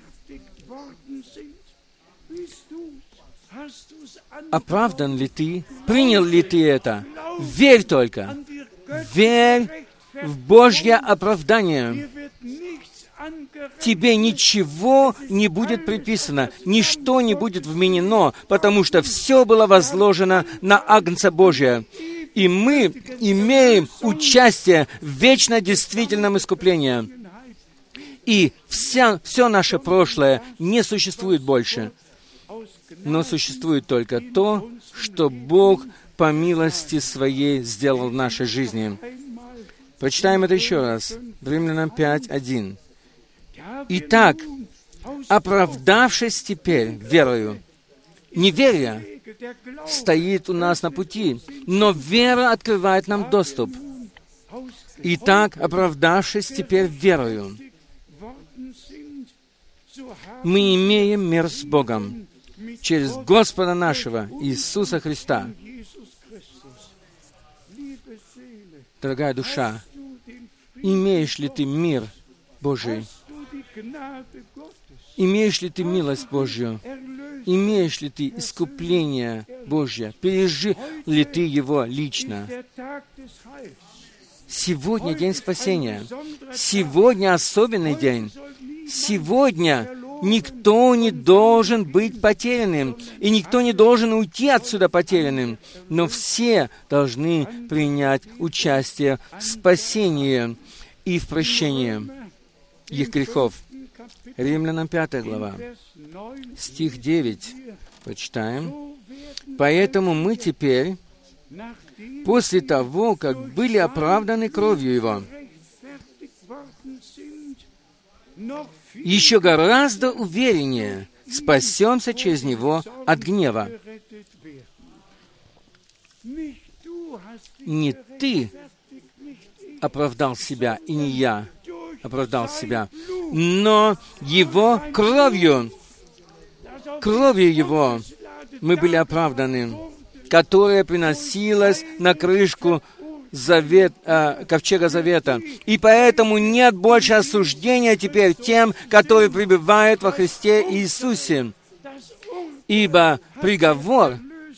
Speaker 1: Оправдан ли ты? Принял ли ты это? Верь только. Верь в Божье оправдание. Тебе ничего не будет приписано, ничто не будет вменено, потому что все было возложено на Агнца Божия. И мы имеем участие в вечно действительном искуплении. И вся, все наше прошлое не существует больше. Но существует только то, что Бог по милости Своей сделал в нашей жизни. Прочитаем это еще раз. В Римлянам пять, один. «Итак, оправдавшись теперь верою». Неверие стоит у нас на пути, но вера открывает нам доступ. «Итак, оправдавшись теперь верою». Мы имеем мир с Богом через Господа нашего Иисуса Христа. Дорогая душа, имеешь ли ты мир Божий? Имеешь ли ты милость Божью? Имеешь ли ты искупление Божье? Пережил ли ты его лично? Сегодня день спасения. Сегодня особенный день. Сегодня никто не должен быть потерянным, и никто не должен уйти отсюда потерянным, но все должны принять участие в спасении и в прощении их грехов. Римлянам пятая глава, стих девять, почитаем. «Поэтому мы теперь, после того, как были оправданы кровью Его, еще гораздо увереннее спасемся через Него от гнева». Не ты оправдал себя, и не я оправдал себя, но Его кровью, кровью Его мы были оправданы, которая приносилась на крышку завет, э, ковчега завета. И поэтому нет больше осуждения теперь тем, которые пребывают во Христе Иисусе. Ибо приговор,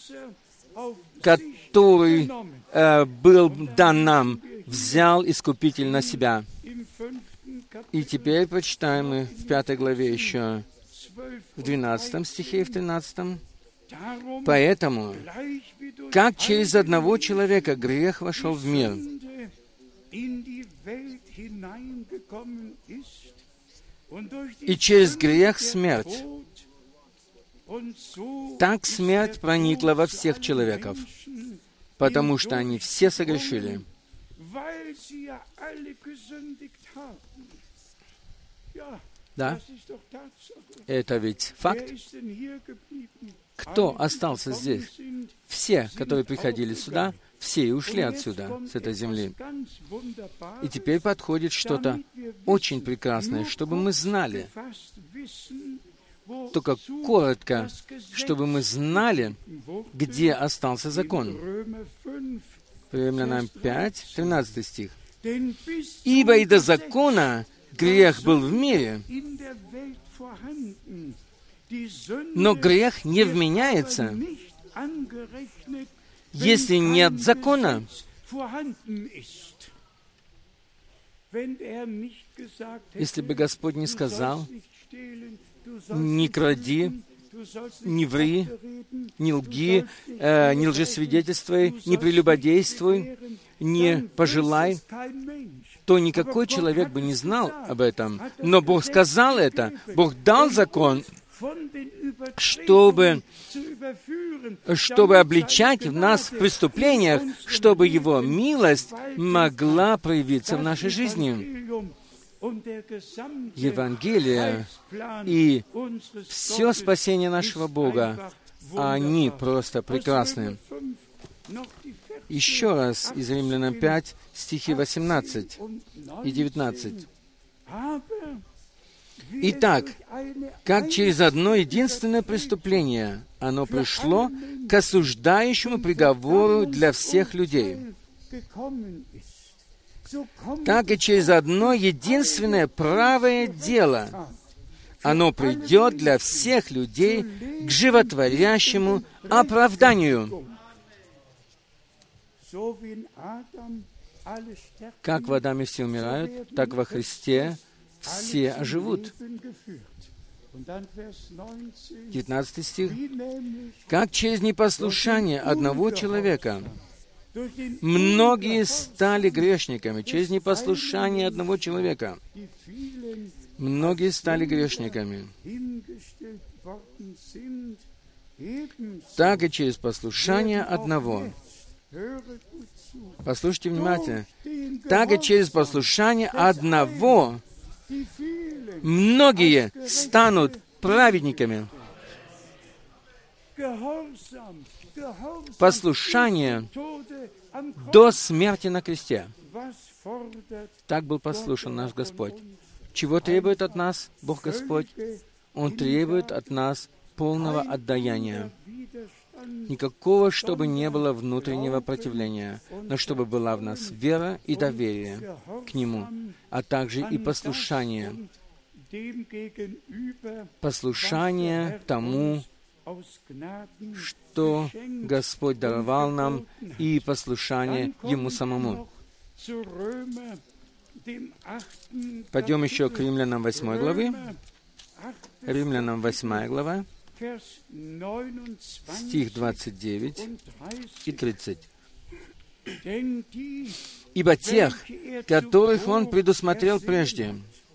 Speaker 1: который э, был дан нам, взял Искупитель на себя. И теперь прочитаем мы в пятой главе еще, в двенадцатом стихе и в тринадцатом. «Поэтому, как через одного человека грех вошел в мир, и через грех смерть, так смерть проникла во всех человеков, потому что они все согрешили». Да, это ведь факт. кто остался здесь? Все, которые приходили сюда, все и ушли отсюда, с этой земли. И теперь подходит что-то очень прекрасное, чтобы мы знали, только коротко, чтобы мы знали, где остался закон. Римлянам пять, тринадцатый стих. «Ибо и до закона грех был в мире, но грех не вменяется, если нет закона». Если бы Господь не сказал: «Не кради, не ври, не лги, э, не лжесвидетельствуй, не прелюбодействуй, не пожелай», то никакой человек бы не знал об этом. Но Бог сказал это, Бог дал закон, чтобы, чтобы обличать в нас в преступлениях, чтобы Его милость могла проявиться в нашей жизни. Евангелие и все спасение нашего Бога, они просто прекрасны. Еще раз из Римлянам пять, стихи восемнадцать и девятнадцать. «Итак, как через одно единственное преступление оно пришло к осуждающему приговору для всех людей, так и через одно единственное правое дело оно придет для всех людей к животворящему оправданию». Как в Адаме все умирают, так во Христе все оживут. девятнадцатый стих. «Как через непослушание одного человека многие стали грешниками». Через непослушание одного человека многие стали грешниками. Так и через послушание одного. Послушайте внимательно. Так и через послушание одного многие станут праведниками. Послушание до смерти на кресте. Так был послушен наш Господь. Чего требует от нас Бог Господь? Он требует от нас полного отдаяния. Никакого, чтобы не было внутреннего противления, но чтобы была в нас вера и доверие к Нему, а также и послушание. Послушание тому, что Господь даровал нам, и послушание Ему самому. Пойдем еще к Римлянам восьмой главы. Римлянам восьмая глава, стих двадцать девять и тридцать. «Ибо тех, которых Он предусмотрел прежде,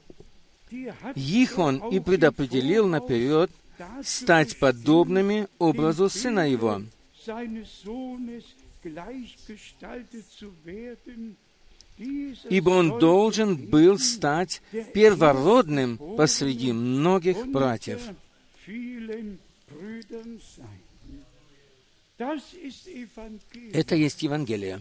Speaker 1: их Он и предопределил наперед стать подобными образу Сына Его, ибо Он должен был стать первородным посреди многих братьев». Это есть Евангелие.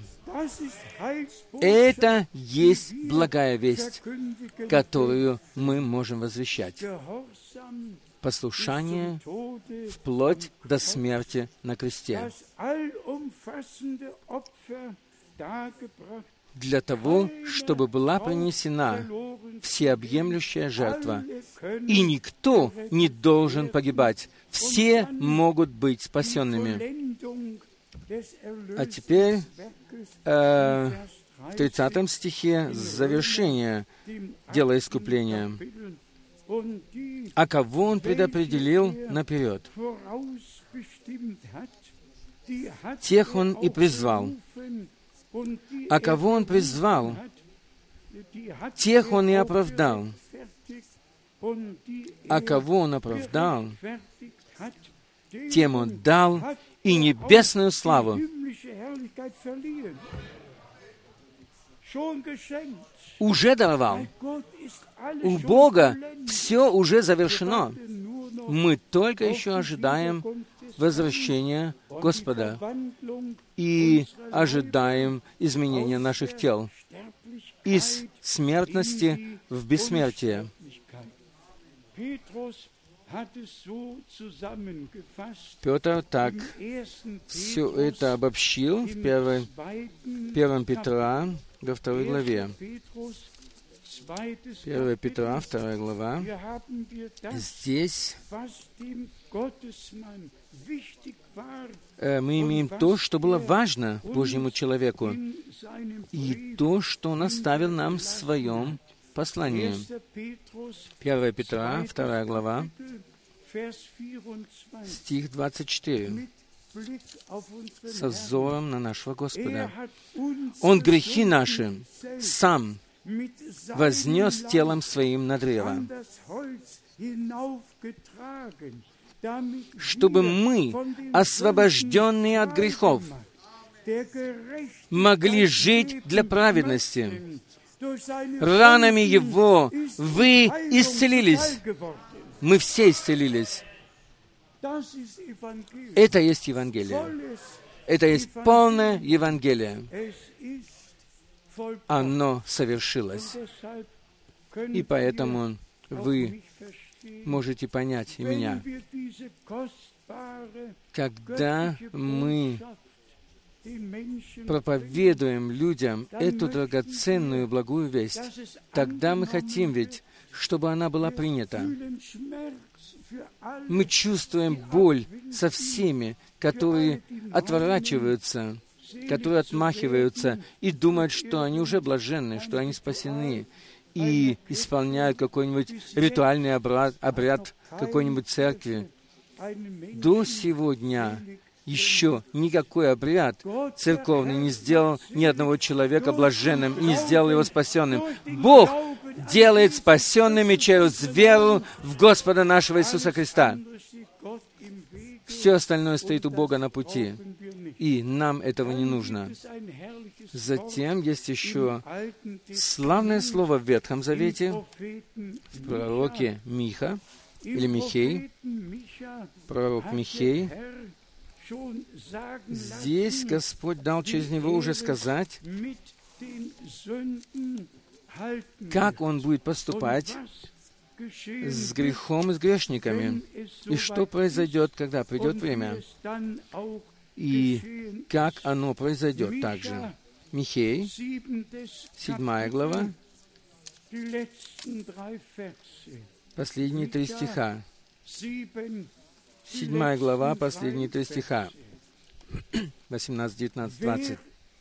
Speaker 1: Это есть благая весть, которую мы можем возвещать. Послушание вплоть до смерти на кресте. Для того, чтобы была принесена всеобъемлющая жертва. И никто не должен погибать. Все могут быть спасенными. А теперь э, в тридцатом стихе завершение дела искупления. «А кого Он предопределил наперед? Тех Он и призвал. А кого Он призвал, тех Он и оправдал. А кого Он оправдал, тем Он дал и небесную славу». Уже даровал. У Бога все уже завершено. Мы только еще ожидаем возвращения Господа и ожидаем изменения наших тел из смертности в бессмертие. Петр так все это обобщил в первом Петра, во второй главе. первое Петра, вторая глава. Здесь мы имеем то, что было важно Божьему человеку, и то, что он оставил нам в своем послании. первое Петра, вторая глава, стих двадцать четыре. Со взором на нашего Господа. Он грехи наши сам вознес телом своим на древо, чтобы мы, освобожденные от грехов, могли жить для праведности. Ранами Его вы исцелились. Мы все исцелились. Это есть Евангелие. Это есть полное Евангелие. Оно совершилось. И поэтому вы можете понять и меня. Когда мы проповедуем людям эту драгоценную благую весть, тогда мы хотим ведь, чтобы она была принята. Мы чувствуем боль со всеми, которые отворачиваются, которые отмахиваются и думают, что они уже блаженны, что они спасены, и исполняют какой-нибудь ритуальный обряд, обряд какой-нибудь церкви. До сегодня еще никакой обряд церковный не сделал ни одного человека блаженным и не сделал его спасенным. Бог делает спасенными через веру в Господа нашего Иисуса Христа. Все остальное стоит у Бога на пути, и нам этого не нужно. Затем есть еще славное слово в Ветхом Завете, в пророке Миха, или Михей, пророк Михей. Здесь Господь дал через него уже сказать, как Он будет поступать с грехом и с грешниками, и что произойдет, когда придет время, и как оно произойдет также. Михей, седьмая глава, последние три стиха. Седьмая глава, последние три стиха. восемнадцать, девятнадцать, двадцать.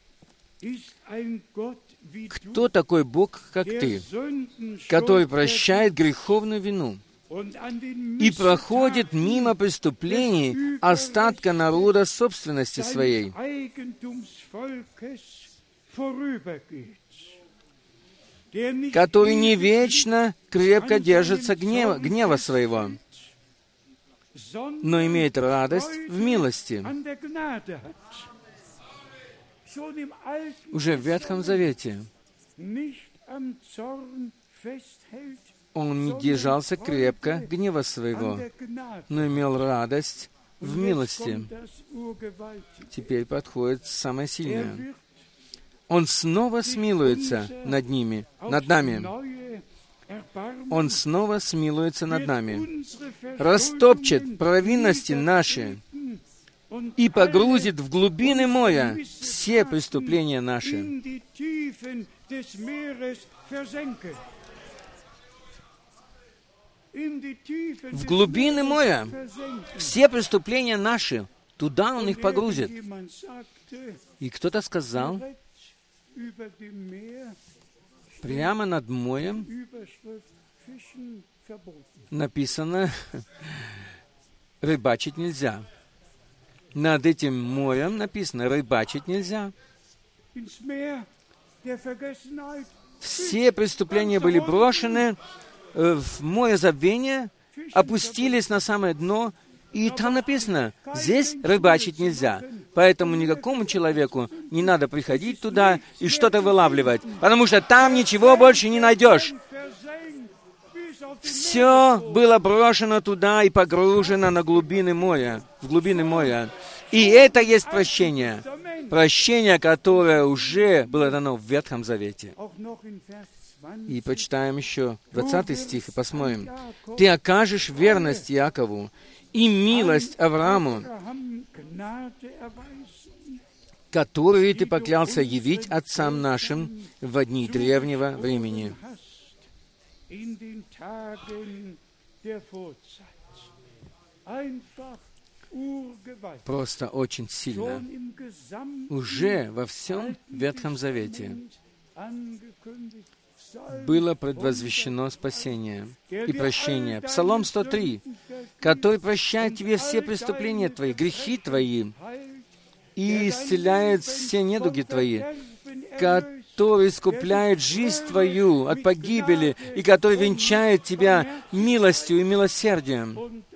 Speaker 1: Кто такой Бог, как ты, который прощает греховную вину и проходит мимо преступлений остатка народа собственности своей, который не вечно крепко держится гнева, гнева своего, но имеет радость в милости. Уже в Ветхом Завете он не держался крепко гнева своего, но имел радость в милости. Теперь подходит самое сильное. Он снова смилуется над ними, над нами. Он снова смилуется над нами, растопчет провинности наши и погрузит в глубины моря все преступления наши. В глубины моря все преступления наши, туда Он их погрузит. И кто-то сказал, прямо над морем написано, рыбачить нельзя. Над этим морем написано, рыбачить нельзя. Все преступления были брошены в море забвения, опустились на самое дно, и там написано, здесь рыбачить нельзя. Поэтому никакому человеку не надо приходить туда и что-то вылавливать, потому что там ничего больше не найдешь. Все было брошено туда и погружено на глубины моря, в глубины моря. И это есть прощение. Прощение, которое уже было дано в Ветхом Завете. И почитаем еще двадцатый стих и посмотрим. «Ты окажешь верность Иакову и милость Аврааму, которую ты поклялся явить отцам нашим в дни древнего времени». Просто очень сильно. Уже во всем Ветхом Завете было предвозвещено спасение и прощение. Псалом сто три, который прощает тебе все преступления твои, грехи твои, и исцеляет все недуги твои, который искупляет жизнь твою от погибели, и который венчает тебя милостью и милосердием.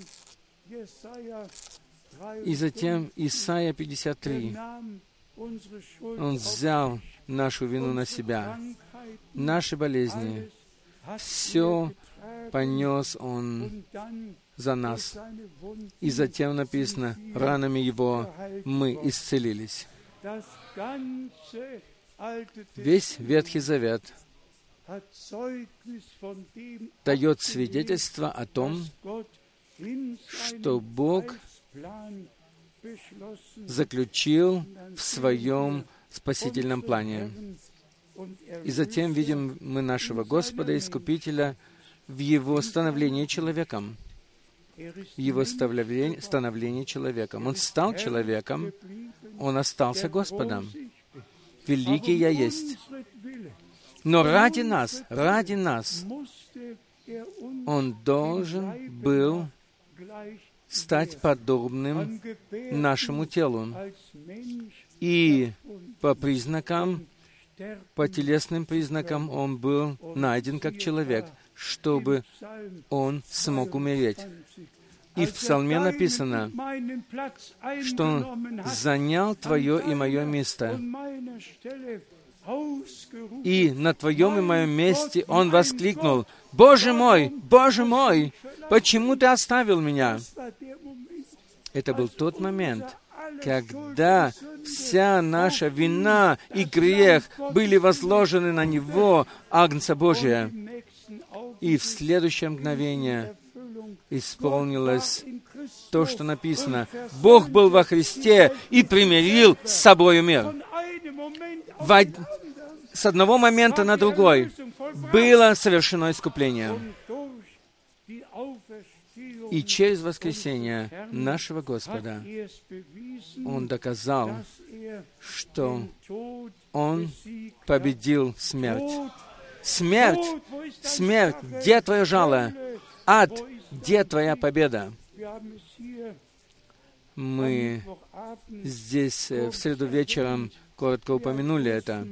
Speaker 1: И затем Исайя пятьдесят три. Он взял нашу вину на себя, наши болезни. Все понес Он за нас. И затем написано, ранами Его мы исцелились. Весь Ветхий Завет дает свидетельство о том, что Бог заключил в Своем спасительном плане. И затем видим мы нашего Господа Искупителя в Его становлении человеком. В Его становлении человеком. Он стал человеком, Он остался Господом. Великий Я есть. Но ради нас, ради нас, Он должен был стать подобным нашему телу. И по признакам, по телесным признакам Он был найден как человек, чтобы Он смог умереть. И в Псалме написано, что Он занял Твое и Мое место. И на Твоем и Моем месте Он воскликнул: «Боже мой, Боже мой, почему Ты оставил меня?» Это был тот момент, когда вся наша вина и грех были возложены на Него, Агнца Божия. И в следующее мгновение исполнилось то, что написано: «Бог был во Христе и примирил с собою мир». В, с одного момента на другой было совершено искупление. И через воскресение нашего Господа Он доказал, что Он победил смерть. Смерть! Смерть! Где твое жало? Ад! Где твоя победа? Мы здесь в среду вечером коротко упомянули это,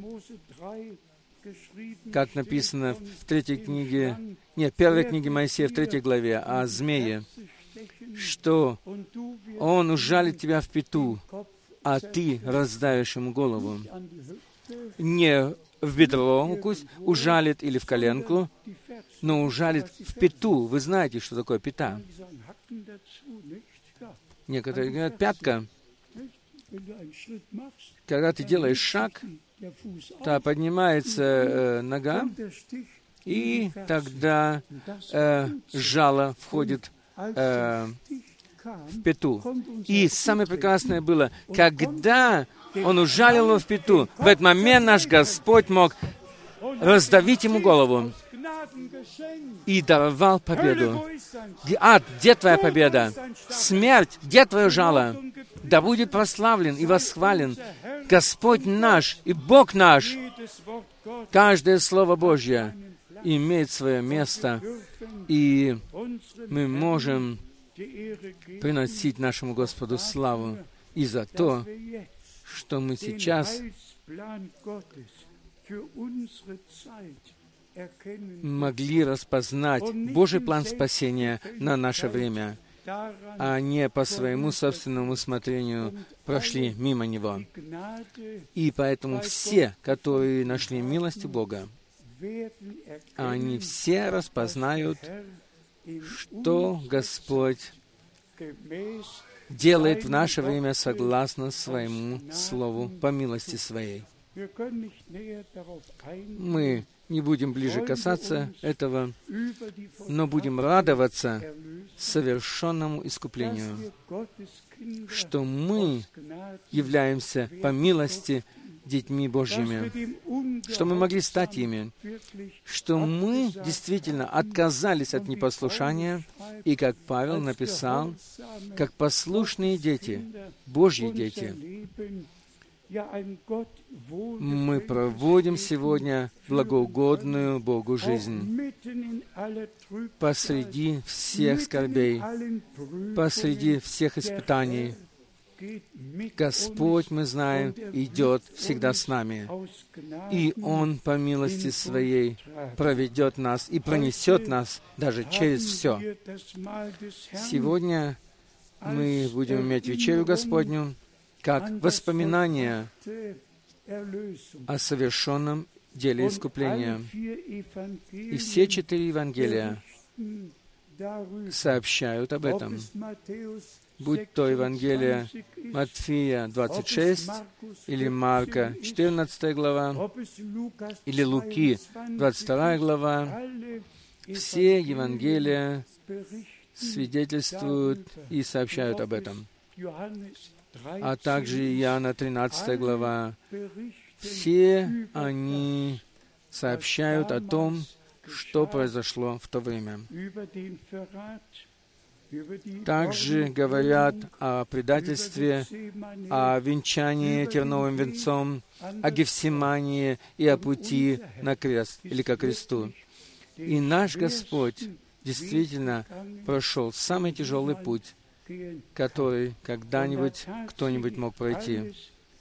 Speaker 1: как написано в третьей книге, нет, первой книге Моисея, в третьей главе, о змее, что он ужалит тебя в пяту, а ты раздавишь ему голову. Не в бедро укус, ужалит или в коленку, но ужалит в пяту. Вы знаете, что такое пята? Некоторые говорят, пятка. Когда ты делаешь шаг, то поднимается э, нога, и тогда э, жало входит э, в пяту. И самое прекрасное было, когда он ужалил его в пяту, в этот момент наш Господь мог раздавить ему голову и даровал победу. Ад, где твоя победа? Смерть, где твое жало? Да будет прославлен и восхвален Господь наш и Бог наш. Каждое Слово Божье имеет свое место, и мы можем приносить нашему Господу славу и за то, что мы сейчас могли распознать Божий план спасения на наше время, а не по своему собственному усмотрению прошли мимо него. И поэтому все, которые нашли милость у Бога, они все распознают, что Господь делает в наше время согласно Своему Слову по милости Своей. Мы не будем ближе касаться этого, но будем радоваться совершенному искуплению, что мы являемся по милости детьми Божьими, что мы могли стать ими, что мы действительно отказались от непослушания, и, как Павел написал, как послушные дети, Божьи дети, мы проводим сегодня благоугодную Богу жизнь посреди всех скорбей, посреди всех испытаний. Господь, мы знаем, идет всегда с нами, и Он по милости Своей проведет нас и пронесет нас даже через все. Сегодня мы будем иметь вечерю Господню как воспоминание о совершенном деле искупления. И все четыре Евангелия сообщают об этом. Будь то Евангелие Матфея двадцать шесть, или Марка четырнадцатая глава, или Луки двадцать вторая глава, все Евангелия свидетельствуют и сообщают об этом. А также Иоанна тринадцатая глава. Все они сообщают о том, что произошло в то время. Также говорят о предательстве, о венчании терновым венцом, о Гефсимании и о пути на крест или ко кресту. И наш Господь действительно прошел самый тяжелый путь, который когда-нибудь кто-нибудь мог пройти.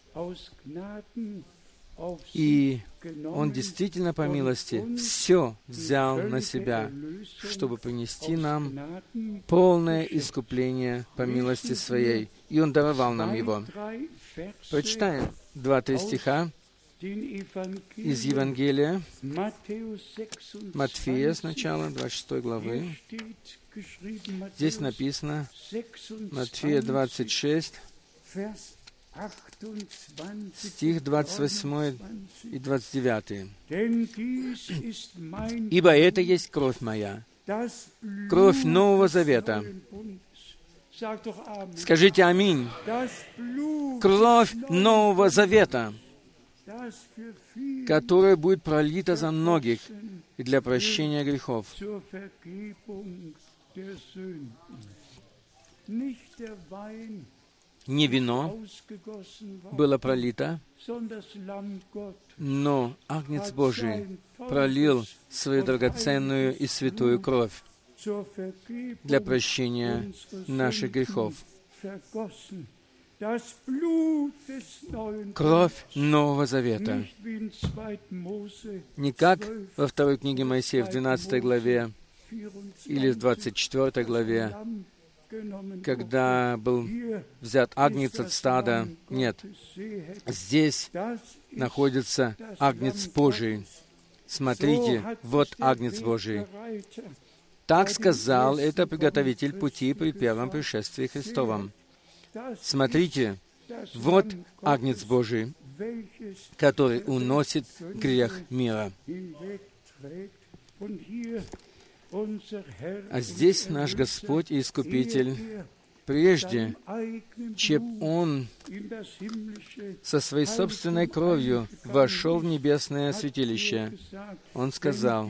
Speaker 1: И Он действительно по милости все взял на себя, чтобы принести нам полное искупление по милости Своей. И Он даровал нам его. Прочитаем два-три стиха из Евангелия Матфея сначала, двадцать шестой главы. Здесь написано, Матфея двадцать шесть, стих двадцать восьмой и двадцать девятый. «Ибо это есть кровь моя, кровь Нового Завета». Скажите «Аминь». Кровь Нового Завета, которая будет пролита за многих и для прощения грехов. Не вино было пролито, но Агнец Божий пролил свою драгоценную и святую кровь для прощения наших грехов. Кровь Нового Завета. Не как во второй книге Моисея в двенадцатой главе или в двадцать четвёртой главе, когда был взят агнец от стада. Нет. Здесь находится агнец Божий. Смотрите, вот агнец Божий. Так сказал это приготовитель пути при первом пришествии Христовом. Смотрите, вот агнец Божий, который уносит грех мира. А здесь наш Господь и Искупитель, прежде чем Он со своей собственной кровью вошел в небесное святилище, Он сказал,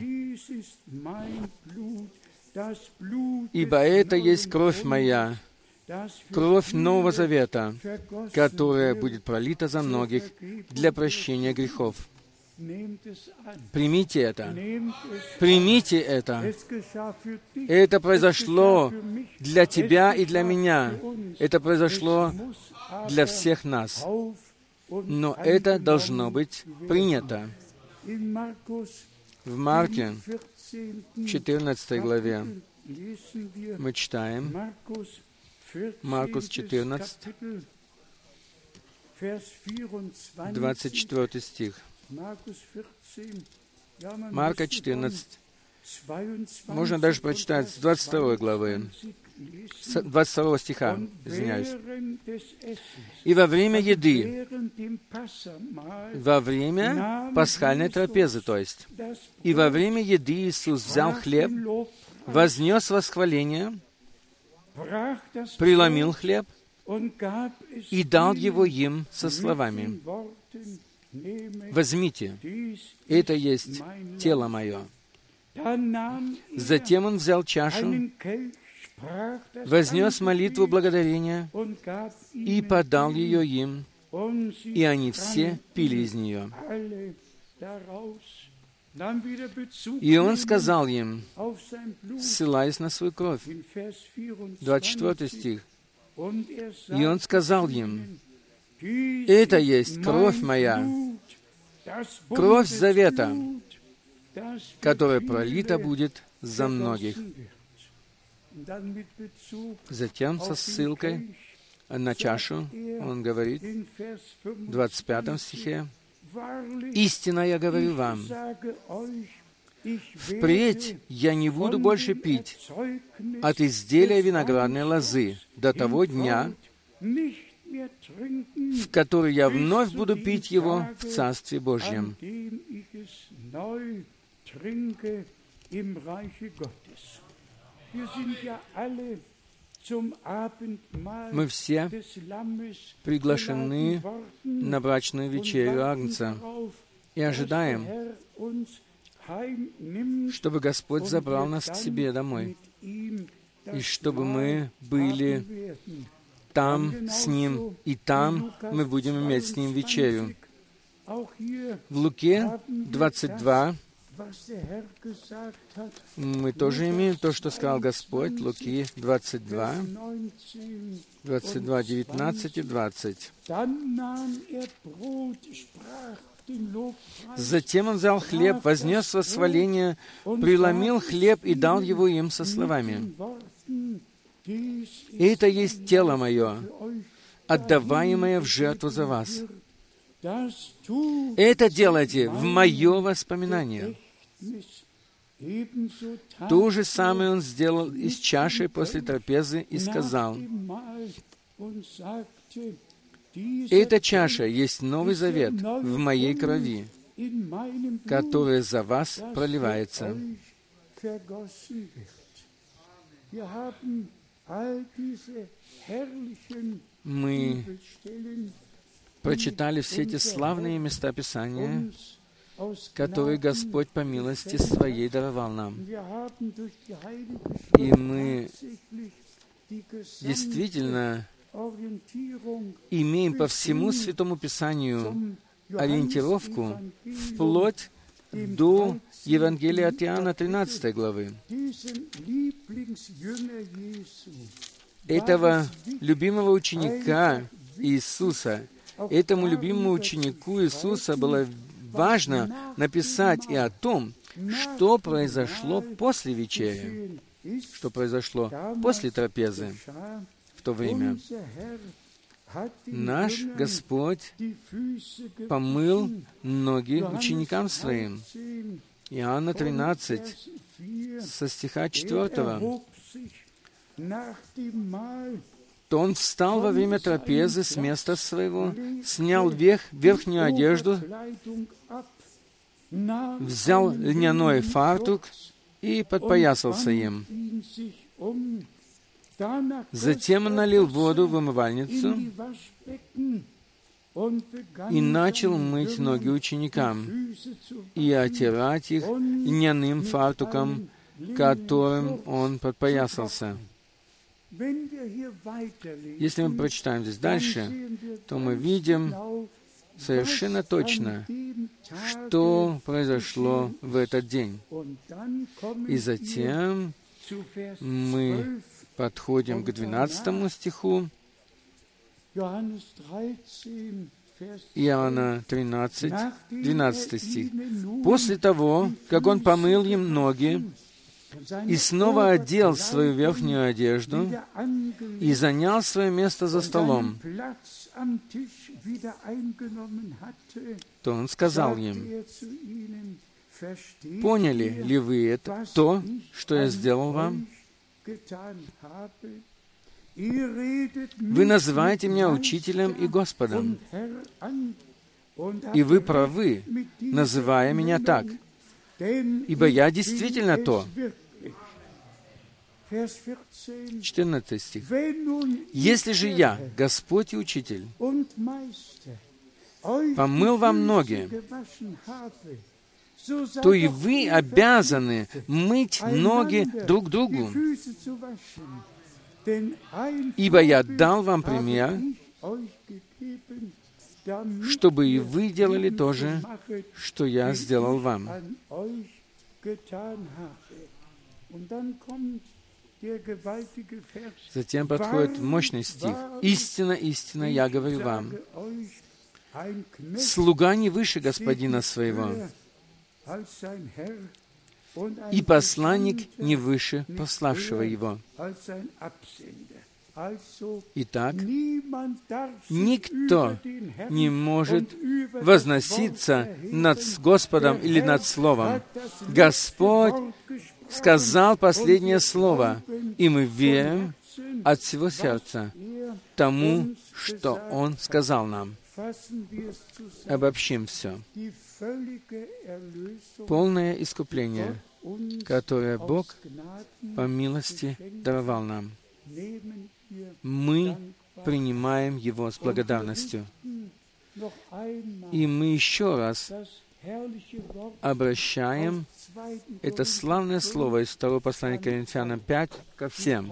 Speaker 1: «Ибо это есть кровь моя, кровь Нового Завета, которая будет пролита за многих для прощения грехов». Примите это. Примите это. Это произошло для тебя и для меня. Это произошло для всех нас. Но это должно быть принято. В Марке, четырнадцатой главе, мы читаем, Маркус четырнадцать, двадцать четвёртый стих. Марка четырнадцать. Можно даже прочитать с двадцать второй главы, с двадцать второго стиха, извиняюсь. «И во время еды, во время пасхальной трапезы, то есть, и во время еды Иисус взял хлеб, вознес восхваление, преломил хлеб и дал его им со словами: «Возьмите, это есть тело мое». Затем он взял чашу, вознес молитву благодарения и подал ее им, и они все пили из нее. И он сказал им, ссылаясь на свою кровь, двадцать четвёртый стих, и он сказал им: «Это есть кровь моя, кровь завета, которая пролита будет за многих». Затем со ссылкой на чашу он говорит в двадцать пятом стихе: «Истинно я говорю вам, впредь я не буду больше пить от изделия виноградной лозы до того дня, в который я вновь буду пить его в Царстве Божьем». Мы все приглашены на брачную вечерю Агнца и ожидаем, чтобы Господь забрал нас к себе домой, и чтобы мы были там с Ним, и там мы будем иметь с Ним вечерю. В Луке двадцать два мы тоже имеем то, что сказал Господь. Луки двадцать два, двадцать два, девятнадцать и двадцать. «Затем он взял хлеб, вознес восхваление, преломил хлеб и дал его им со словами: «Это есть тело мое, отдаваемое в жертву за вас. Это делайте в мое воспоминание». То же самое он сделал и с чашей после трапезы и сказал: «Эта чаша есть Новый Завет в моей крови, которая за вас проливается». Мы прочитали все эти славные места Писания, которые Господь по милости Своей даровал нам. И мы действительно имеем по всему Святому Писанию ориентировку вплоть до Евангелия от Иоанна тринадцатой главы. Этого любимого ученика Иисуса, этому любимому ученику Иисуса было важно написать и о том, что произошло после вечери, что произошло после трапезы в то время. Наш Господь помыл ноги ученикам Своим. Иоанна тринадцать, со стиха четвёртого. То он встал во время трапезы с места своего, снял верх, верхнюю одежду, взял льняной фартук и подпоясался им. Затем он налил воду в умывальницу и начал мыть ноги ученикам и отирать их льняным фартуком, которым он подпоясался. Если мы прочитаем здесь дальше, то мы видим совершенно точно, что произошло в этот день. И затем мы подходим к двенадцатому стиху, Иоанна тринадцать, двенадцатый стих. «После того, как он помыл им ноги и снова одел свою верхнюю одежду и занял свое место за столом, то он сказал им: Поняли ли вы это, то, что я сделал вам? Вы называете меня учителем и Господом, и вы правы, называя меня так, ибо я действительно то. четырнадцатый стих. «Если же я, Господь и Учитель, помыл вам ноги, то и вы обязаны мыть ноги друг другу. Ибо я дал вам пример, чтобы и вы делали то же, что я сделал вам». Затем подходит мощный стих. «Истинно, истинно, я говорю вам, слуга не выше господина своего, и посланник не выше пославшего его». Итак, никто не может возноситься над Господом или над Словом. Господь сказал последнее слово, и мы верим от всего сердца тому, что Он сказал нам. Обобщим все. Полное искупление, которое Бог по милости даровал нам, мы принимаем его с благодарностью. И мы еще раз обращаем это славное слово из второго послания Коринфянам пять ко всем.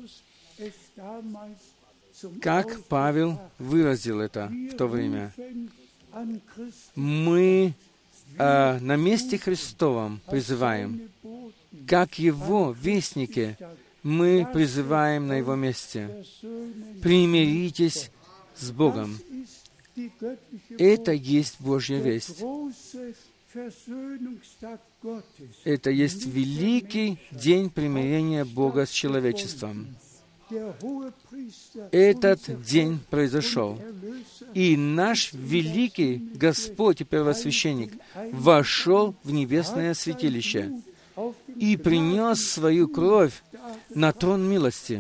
Speaker 1: Как Павел выразил это в то время. Мы э, на месте Христовом призываем, как Его вестники, мы призываем на Его месте. Примиритесь с Богом. Это есть Божья весть. Это есть великий день примирения Бога с человечеством. Этот день произошел. И наш великий Господь и Первосвященник вошел в небесное святилище и принес свою кровь на трон милости.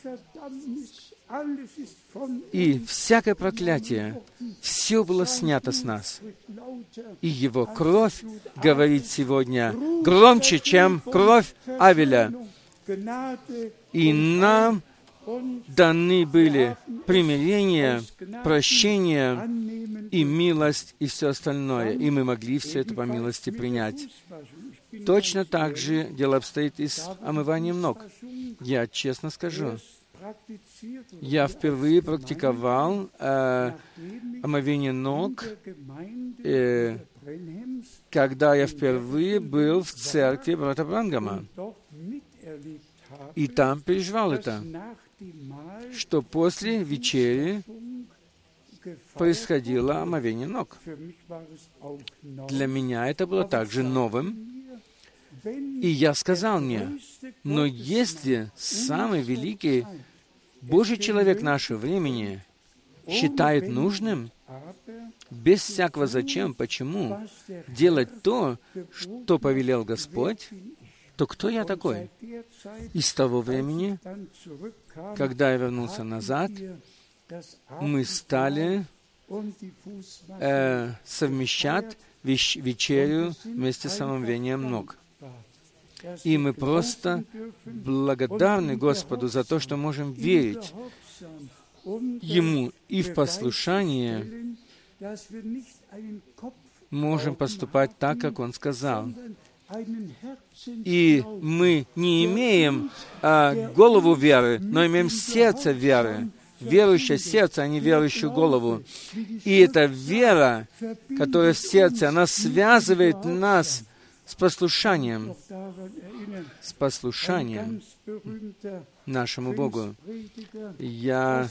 Speaker 1: И всякое проклятие, все было снято с нас. И Его кровь говорит сегодня громче, чем кровь Авеля. И нам даны были примирение, прощение и милость, и все остальное. И мы могли все это по милости принять. Точно так же дело обстоит и с омыванием ног. Я честно скажу, я впервые практиковал э, омовение ног, э, когда я впервые был в церкви брата Бранхама. И там переживал это, что после вечери происходило омовение ног. Для меня это было также новым. И я сказал мне, но если самый великий Божий человек нашего времени считает нужным, без всякого зачем, почему, делать то, что повелел Господь, то кто я такой? И с того времени, когда я вернулся назад, мы стали э, совмещать веч- вечерю вместе с омовением ног. И мы просто благодарны Господу за то, что можем верить Ему и в послушание можем поступать так, как Он сказал. И мы не имеем а, голову веры, но имеем сердце веры. Верующее сердце, а не верующую голову. И эта вера, которая в сердце, она связывает нас с послушанием, с послушанием нашему Богу. Я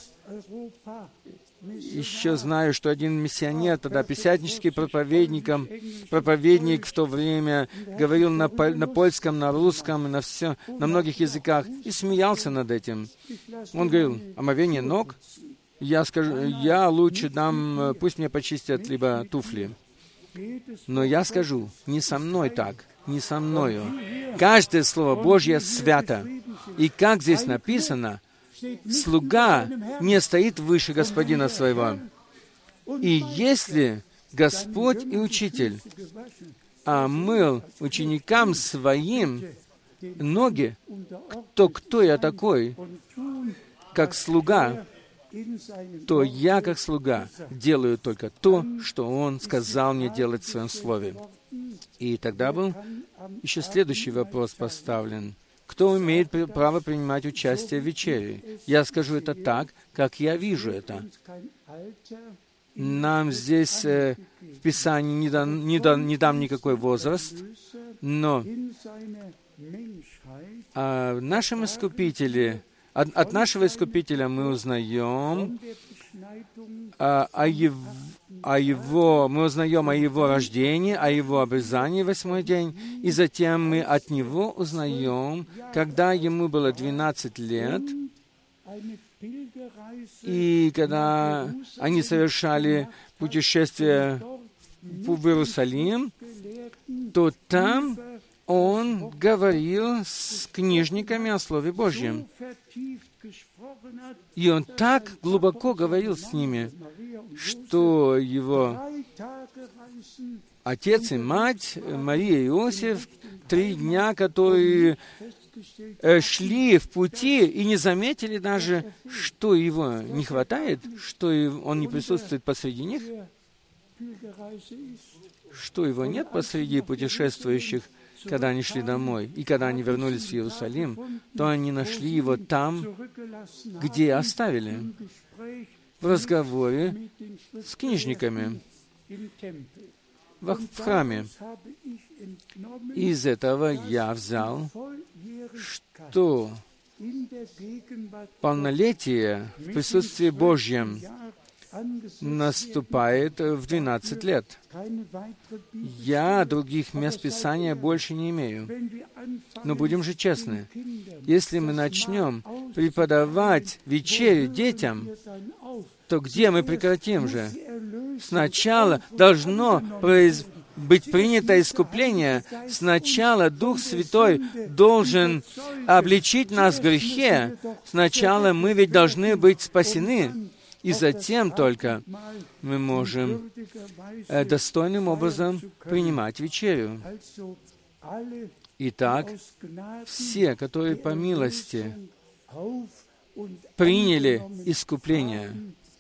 Speaker 1: еще знаю, что один миссионер, тогда пятидесятнический проповедником, проповедник в то время, говорил на, на польском, на русском, на все, на многих языках, и смеялся над этим. Он говорил, омовение ног, я скажу, я лучше дам, пусть мне почистят либо туфли. Но я скажу, не со мной так, не со мною. Каждое Слово Божье свято. И как здесь написано, слуга не стоит выше господина своего. И если Господь и Учитель омыл ученикам своим ноги, то кто я такой, как слуга, то я, как слуга, делаю только то, что Он сказал мне делать в Своем Слове. И тогда был еще следующий вопрос поставлен. Кто имеет право принимать участие в вечере? Я скажу это так, как я вижу это. Нам здесь э, в Писании не, дан, не, дан, не дам никакой возраст, но о нашем Искупителе, от, от нашего Искупителя мы узнаем о, о, его, о его, мы узнаем о Его рождении, о Его обрезании в восьмой день, и затем мы от Него узнаем, когда Ему было двенадцать лет, и когда они совершали путешествие в Иерусалим, то там Он говорил с книжниками о Слове Божьем. И Он так глубоко говорил с ними, что Его отец и мать, Мария и Иосиф, три дня, которые шли в пути и не заметили даже, что Его не хватает, что Он не присутствует посреди них, что Его нет посреди путешествующих, когда они шли домой. И когда они вернулись в Иерусалим, то они нашли Его там, где оставили, в разговоре с книжниками в храме. Из этого я взял, что полнолетие в присутствии Божьем наступает в двенадцать лет. Я других мест Писания больше не имею. Но будем же честны, если мы начнем преподавать вечерю детям, то где мы прекратим же? Сначала должно произ... быть принято искупление. Сначала Дух Святой должен обличить нас в грехе. Сначала мы ведь должны быть спасены. И затем только мы можем э, достойным образом принимать вечерю. Итак, все, которые по милости приняли искупление,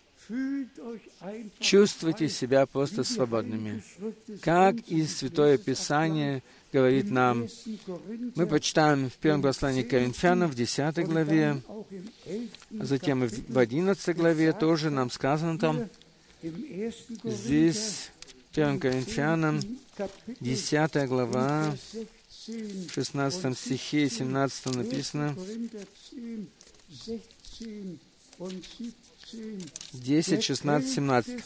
Speaker 1: чувствуйте себя просто свободными. Как и Святое Писание говорит нам, мы почитаем в первом послании к Коринфянам, в десятой главе, а затем и в одиннадцатой главе тоже нам сказано там, здесь, в первом Коринфянам, десятая глава, в шестнадцатом стихе и семнадцатом написано, десять, шестнадцать, семнадцать.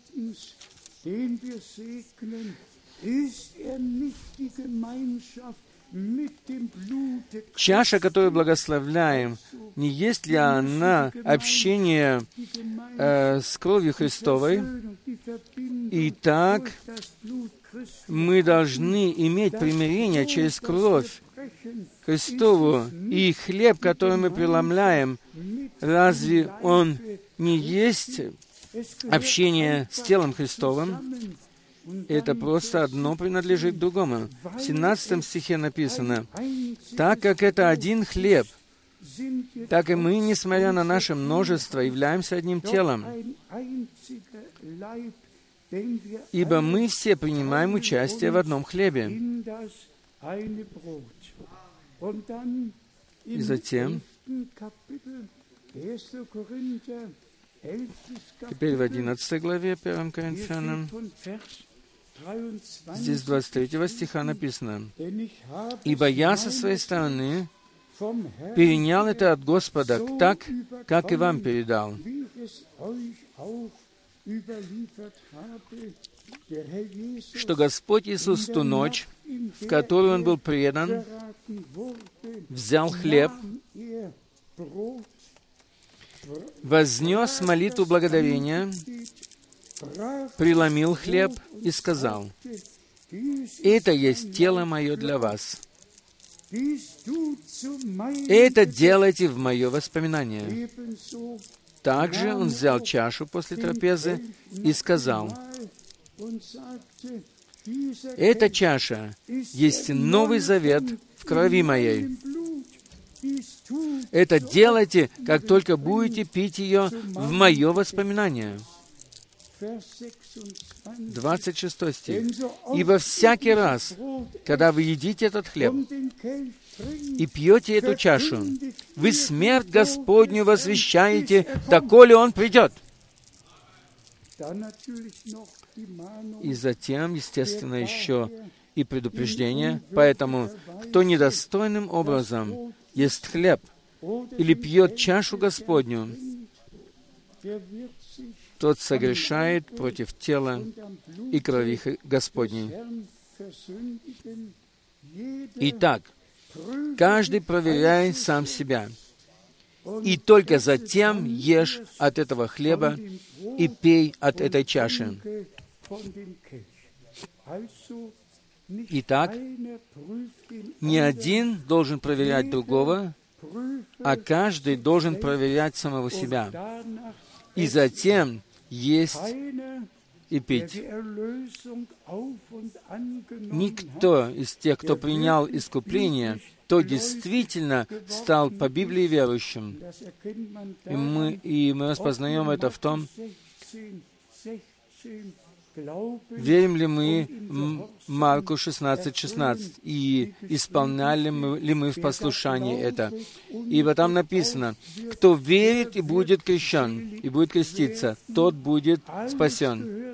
Speaker 1: Чаша, которую благословляем, не есть ли она общение э, с кровью Христовой? Итак, мы должны иметь примирение через кровь Христову. И хлеб, который мы преломляем, разве он не есть общение с телом Христовым? Это просто одно принадлежит другому. В семнадцатом стихе написано, «Так как это один хлеб, так и мы, несмотря на наше множество, являемся одним телом. Ибо мы все принимаем участие в одном хлебе». И затем, теперь в одиннадцатой главе первого Коринфянам, здесь двадцать третьего стиха написано, «Ибо я со своей стороны перенял это от Господа так, как и вам передал». Что Господь Иисус в ту ночь, в которую Он был предан, взял хлеб, вознес молитву благодарения преломил хлеб и сказал: «Это есть тело мое для вас. Это делайте в мое воспоминание». Также он взял чашу после трапезы и сказал: «Эта чаша есть Новый Завет в крови моей. Это делайте, как только будете пить ее в мое воспоминание». двадцать шестой стих. «Ибо всякий раз, когда вы едите этот хлеб и пьете эту чашу, вы смерть Господню возвещаете, доколе Он придет». И затем, естественно, еще и предупреждение. Поэтому, кто недостойным образом ест хлеб или пьет чашу Господню, тот согрешает против тела и крови Господней. Итак, каждый проверяй сам себя, и только затем ешь от этого хлеба и пей от этой чаши. Итак, не один должен проверять другого, а каждый должен проверять самого себя, и затем есть и пить. Никто из тех, кто принял искупление, то действительно стал по Библии верующим. И мы, и мы распознаем это в том, верим ли мы Марку шестнадцать шестнадцать, и исполняли мы, ли мы в послушании это. Ибо там написано: «Кто верит и будет крещен, и будет креститься, тот будет спасен».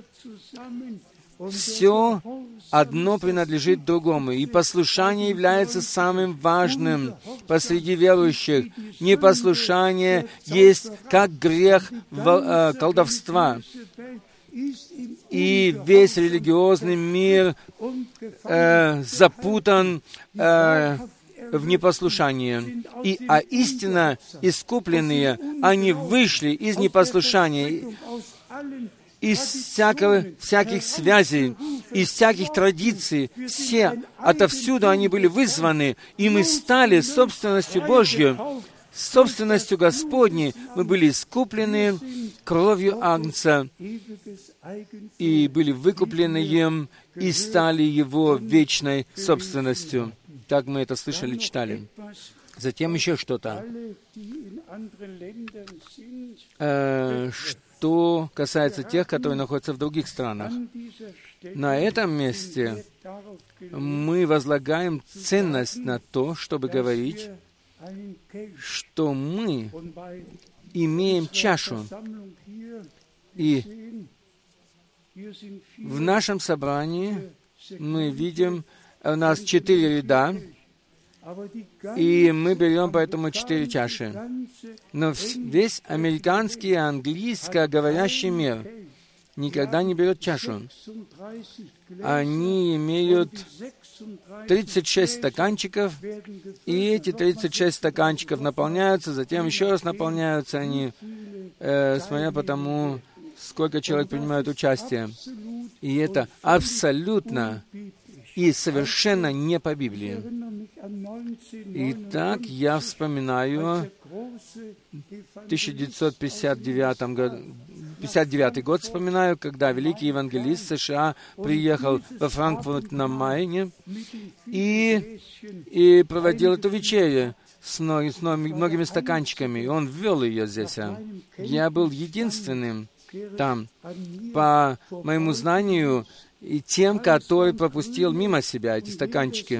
Speaker 1: Все одно принадлежит другому, и послушание является самым важным посреди верующих. Непослушание есть как грех э, колдовства. И весь религиозный мир э, запутан э, в непослушании. И, а истинно искупленные, они вышли из непослушания, из всякого, всяких связей, из всяких традиций. Все отовсюду они были вызваны, и мы стали собственностью Божьей, собственностью Господней. Мы были искуплены кровью Агнца, и были выкуплены им, и стали Его вечной собственностью. Так мы это слышали, читали. Затем еще что-то. Э, что касается тех, которые находятся в других странах. На этом месте мы возлагаем ценность на то, чтобы говорить, что мы имеем чашу. И в нашем собрании мы видим, у нас четыре ряда, и мы берем поэтому четыре чаши. Но весь американский и английско-говорящий мир никогда не берет чашу. Они имеют тридцать шесть стаканчиков, и эти тридцать шесть стаканчиков наполняются, затем еще раз наполняются они, э, смотря по тому, сколько человек принимает участие. И это абсолютно и совершенно не по Библии. Итак, я вспоминаю тысяча девятьсот пятьдесят девятый год, пятьдесят девятый год вспоминаю, когда великий евангелист США приехал во Франкфурт на Майне и, и проводил эту вечерю с, многими, с многими стаканчиками. И он ввел ее здесь. Я был единственным там, по моему знанию, и тем, который пропустил мимо себя эти стаканчики.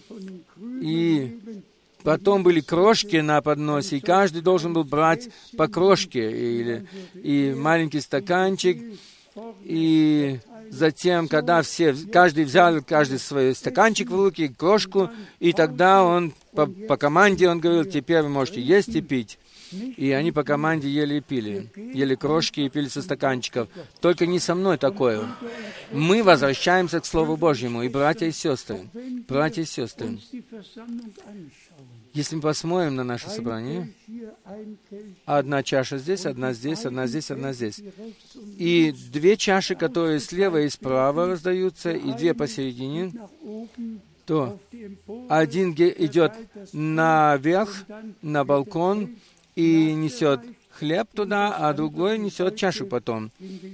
Speaker 1: И потом были крошки на подносе, и каждый должен был брать по крошке, или, и маленький стаканчик, и затем, когда все, каждый взял каждый свой стаканчик в руки, крошку, и тогда он по, по команде, он говорил: теперь вы можете есть и пить. И они по команде ели и пили. Ели крошки и пили со стаканчиков. Только не со мной такое. Мы возвращаемся к Слову Божьему. И братья и сестры, братья и сестры, если мы посмотрим на наше собрание, Одна чаша здесь, одна здесь, одна здесь, одна здесь. И две чаши, которые слева и справа раздаются, и две посередине, то один идет наверх, на балкон, и несет хлеб туда, а другой несет чашу потом.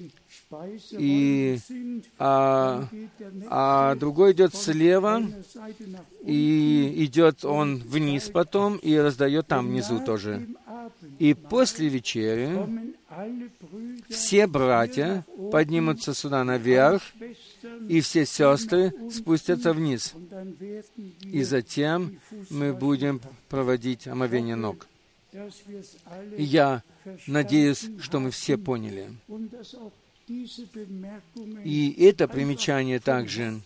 Speaker 1: И, а, а другой идет слева, и идет он вниз потом, и раздает там внизу тоже. И после вечери все братья поднимутся сюда наверх, и все сестры спустятся вниз. И затем мы будем проводить омовение ног. И я надеюсь, что мы все поняли. И это примечание также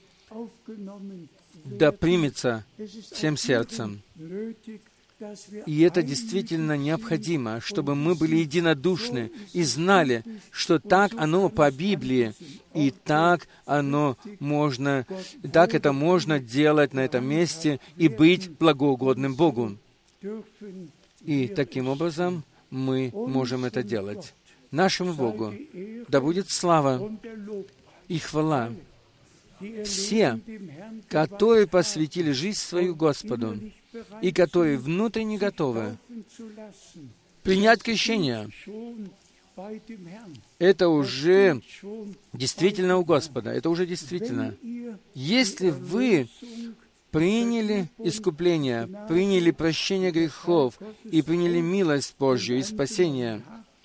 Speaker 1: да примется всем сердцем. И это действительно необходимо, чтобы мы были единодушны и знали, что так оно по Библии, и так оно можно, так это можно делать на этом месте и быть благоугодным Богу. И таким образом мы можем это делать. Нашему Богу да будет слава и хвала. Все, которые посвятили жизнь свою Господу, и которые внутренне готовы принять крещение, это уже действительно у Господа, это уже действительно. Если вы приняли искупление, приняли прощение грехов и приняли милость Божью и спасение,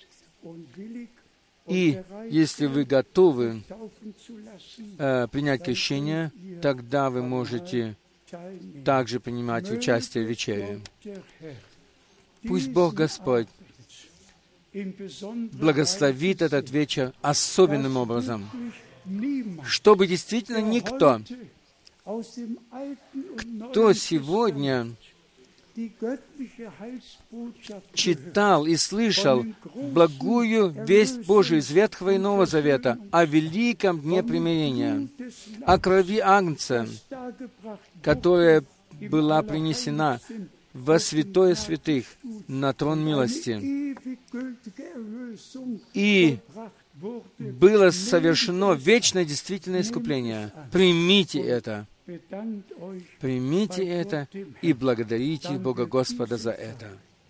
Speaker 1: и если вы готовы э, принять крещение, тогда вы можете также принимать участие в вечере. Пусть Бог Господь благословит этот вечер особенным образом, чтобы действительно никто, кто сегодня читал и слышал благую весть Божию из Ветхого и Нового Завета о великом дне примирения, о крови Агнца, которая была принесена во святое святых, на трон милости, и было совершено вечное действительное искупление. Примите это. Примите это и благодарите Бога Господа за это.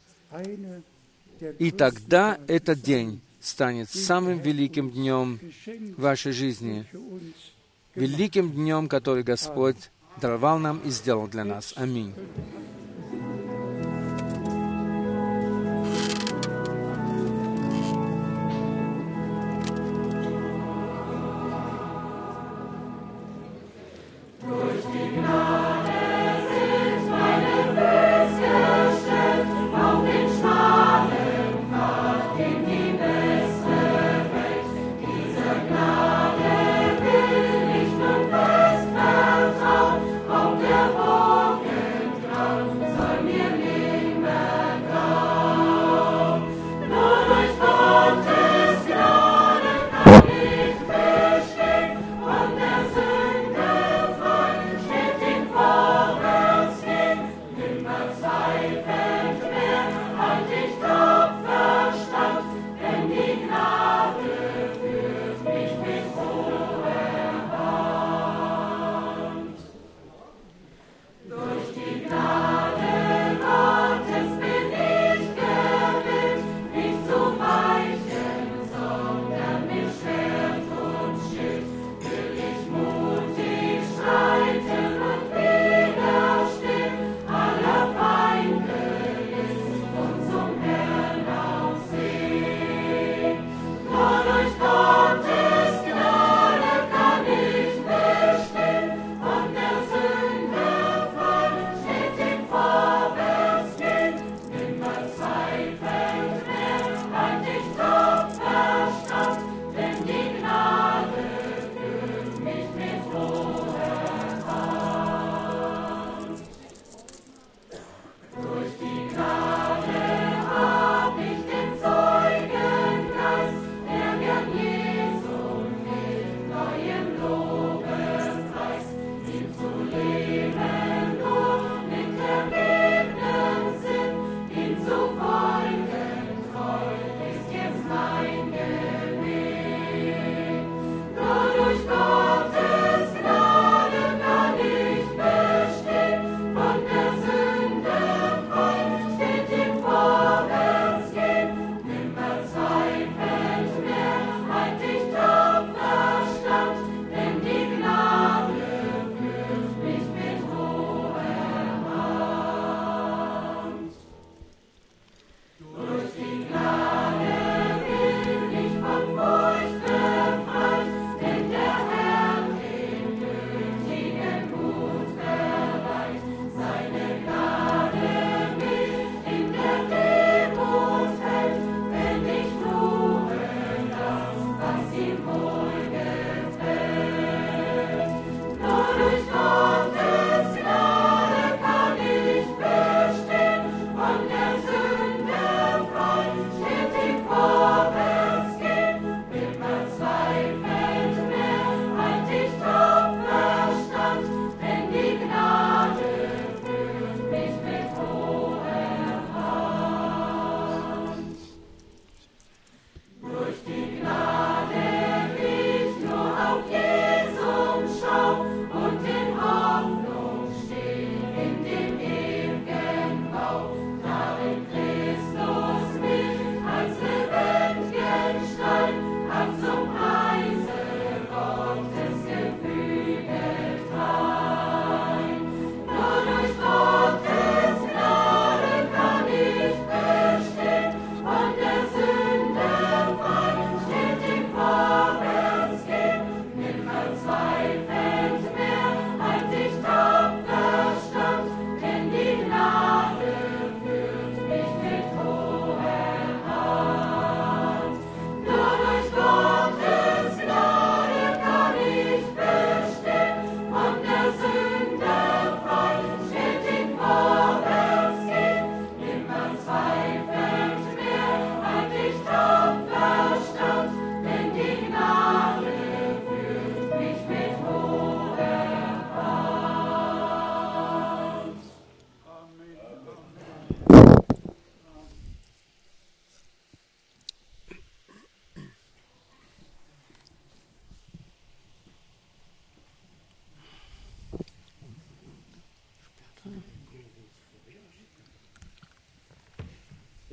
Speaker 1: И тогда этот день станет самым великим днем вашей жизни, великим днем, который Господь даровал нам и сделал для нас. Аминь.
Speaker 2: Auf der Morgengrauen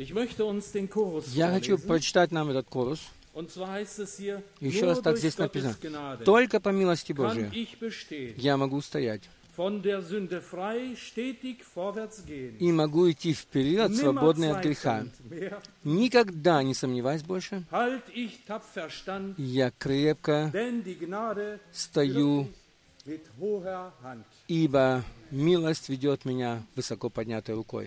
Speaker 1: Я хочу прочитать нам этот корус. Еще раз так здесь написано. Только по милости Божией я могу стоять. И могу идти вперед, свободный от греха. Никогда не сомневаюсь больше. Я крепко стою, ибо милость ведет меня высоко поднятой рукой.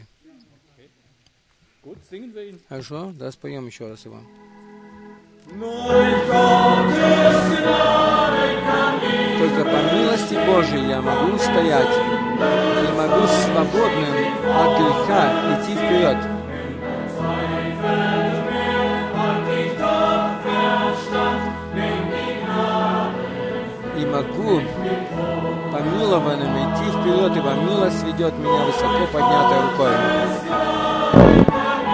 Speaker 1: Хорошо? Да, споем еще раз его. Только по милости Божией я могу стоять и могу свободным от греха идти вперед. И могу помилованным идти вперед, ибо милость ведет меня высоко поднятой рукой.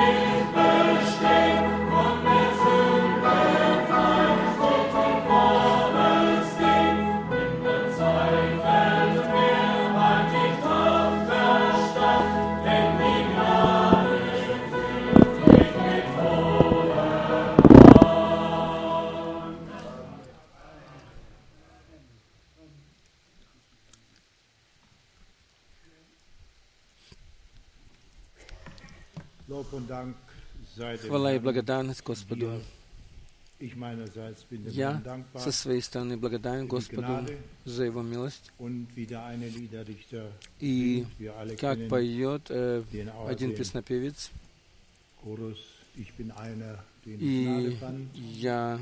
Speaker 1: Хвала и благодарность Господу. Я со своей стороны благодарен Господу за Его милость. И как поет э, один песнопевец, и я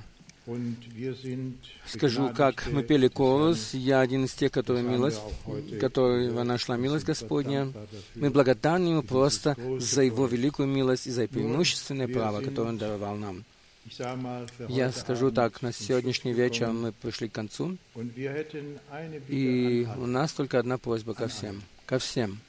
Speaker 1: скажу, как мы пели корус, я один из тех, который милость, которого нашла милость Господня. Мы благодарны Ему просто за Его великую милость и за преимущественное право, которое Он даровал нам. Я скажу так, на сегодняшний вечер мы пришли к концу, и у нас только одна просьба ко всем. Ко всем.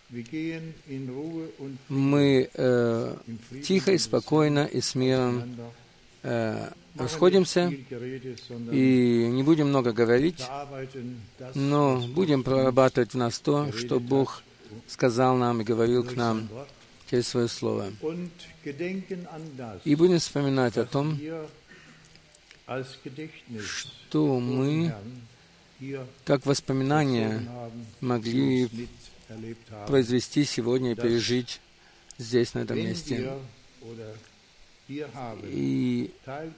Speaker 1: Мы э, тихо и спокойно и с миром э, расходимся и не будем много говорить, но будем прорабатывать в нас то, что Бог сказал нам и говорил к нам через Свое Слово. И будем вспоминать о том, что мы, как воспоминания, могли произвести сегодня и пережить здесь, на этом месте. И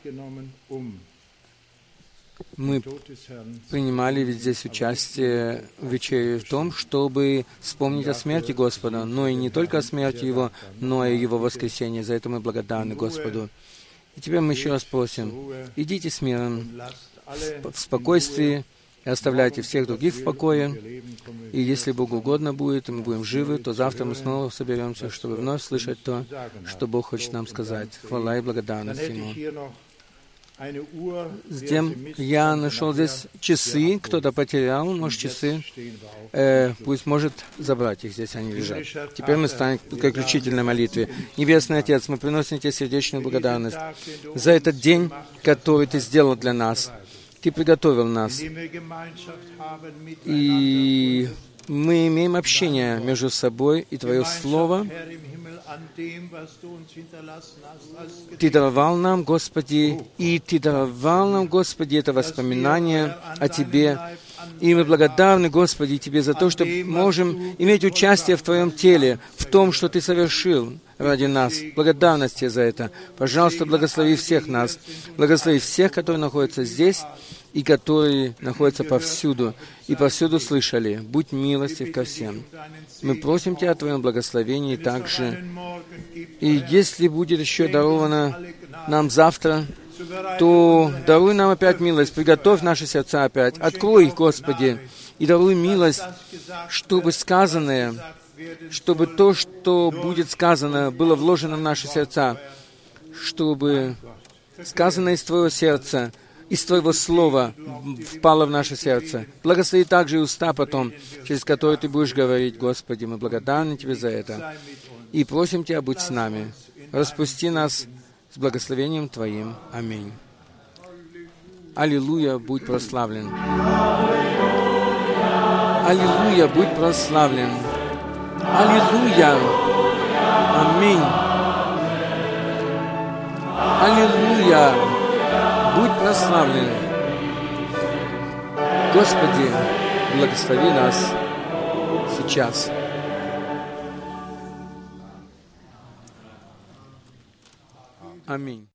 Speaker 1: мы принимали ведь здесь участие в вечере в том, чтобы вспомнить о смерти Господа, но и не только о смерти Его, но и о Его воскресении. За это мы благодарны Господу. И теперь мы еще раз просим, идите с миром, в спокойствии, и оставляйте всех других в покое. И если Богу угодно будет, и мы будем живы, то завтра мы снова соберемся, чтобы вновь слышать то, что Бог хочет нам сказать. Хвала и благодарность Ему. Затем я нашел здесь часы, кто-то потерял, может, часы. Э, пусть может забрать их, здесь они лежат. Теперь мы станем к заключительной молитве. Небесный Отец, мы приносим Тебе сердечную благодарность за этот день, который Ты сделал для нас. Ты приготовил нас. И мы имеем общение между собой и Твое Слово. Ты даровал нам, Господи, и Ты даровал нам, Господи, это воспоминание о Тебе. И мы благодарны, Господи, Тебе за то, что можем иметь участие в Твоем теле, в том, что Ты совершил ради нас. Благодарность Тебе за это. Пожалуйста, благослови всех нас. Благослови всех, которые находятся здесь, и которые находятся повсюду, и повсюду слышали. Будь милостив ко всем. Мы просим Тебя о Твоем благословении также. И если будет еще даровано нам завтра, то даруй нам опять милость, приготовь наши сердца опять, открой их, Господи, и даруй милость, чтобы сказанное, чтобы то, что будет сказано, было вложено в наши сердца, чтобы сказанное из Твоего сердца, из Твоего Слова впало в наше сердце. Благослови также и уста потом, через которые Ты будешь говорить, Господи. Мы благодарны Тебе за это. И просим Тебя, будь с нами. Распусти нас с благословением Твоим. Аминь. Аллилуйя, будь прославлен. Аллилуйя, будь прославлен. Аллилуйя. Аминь. Аллилуйя! Будь прославлен! Господи, благослови нас сейчас. Аминь.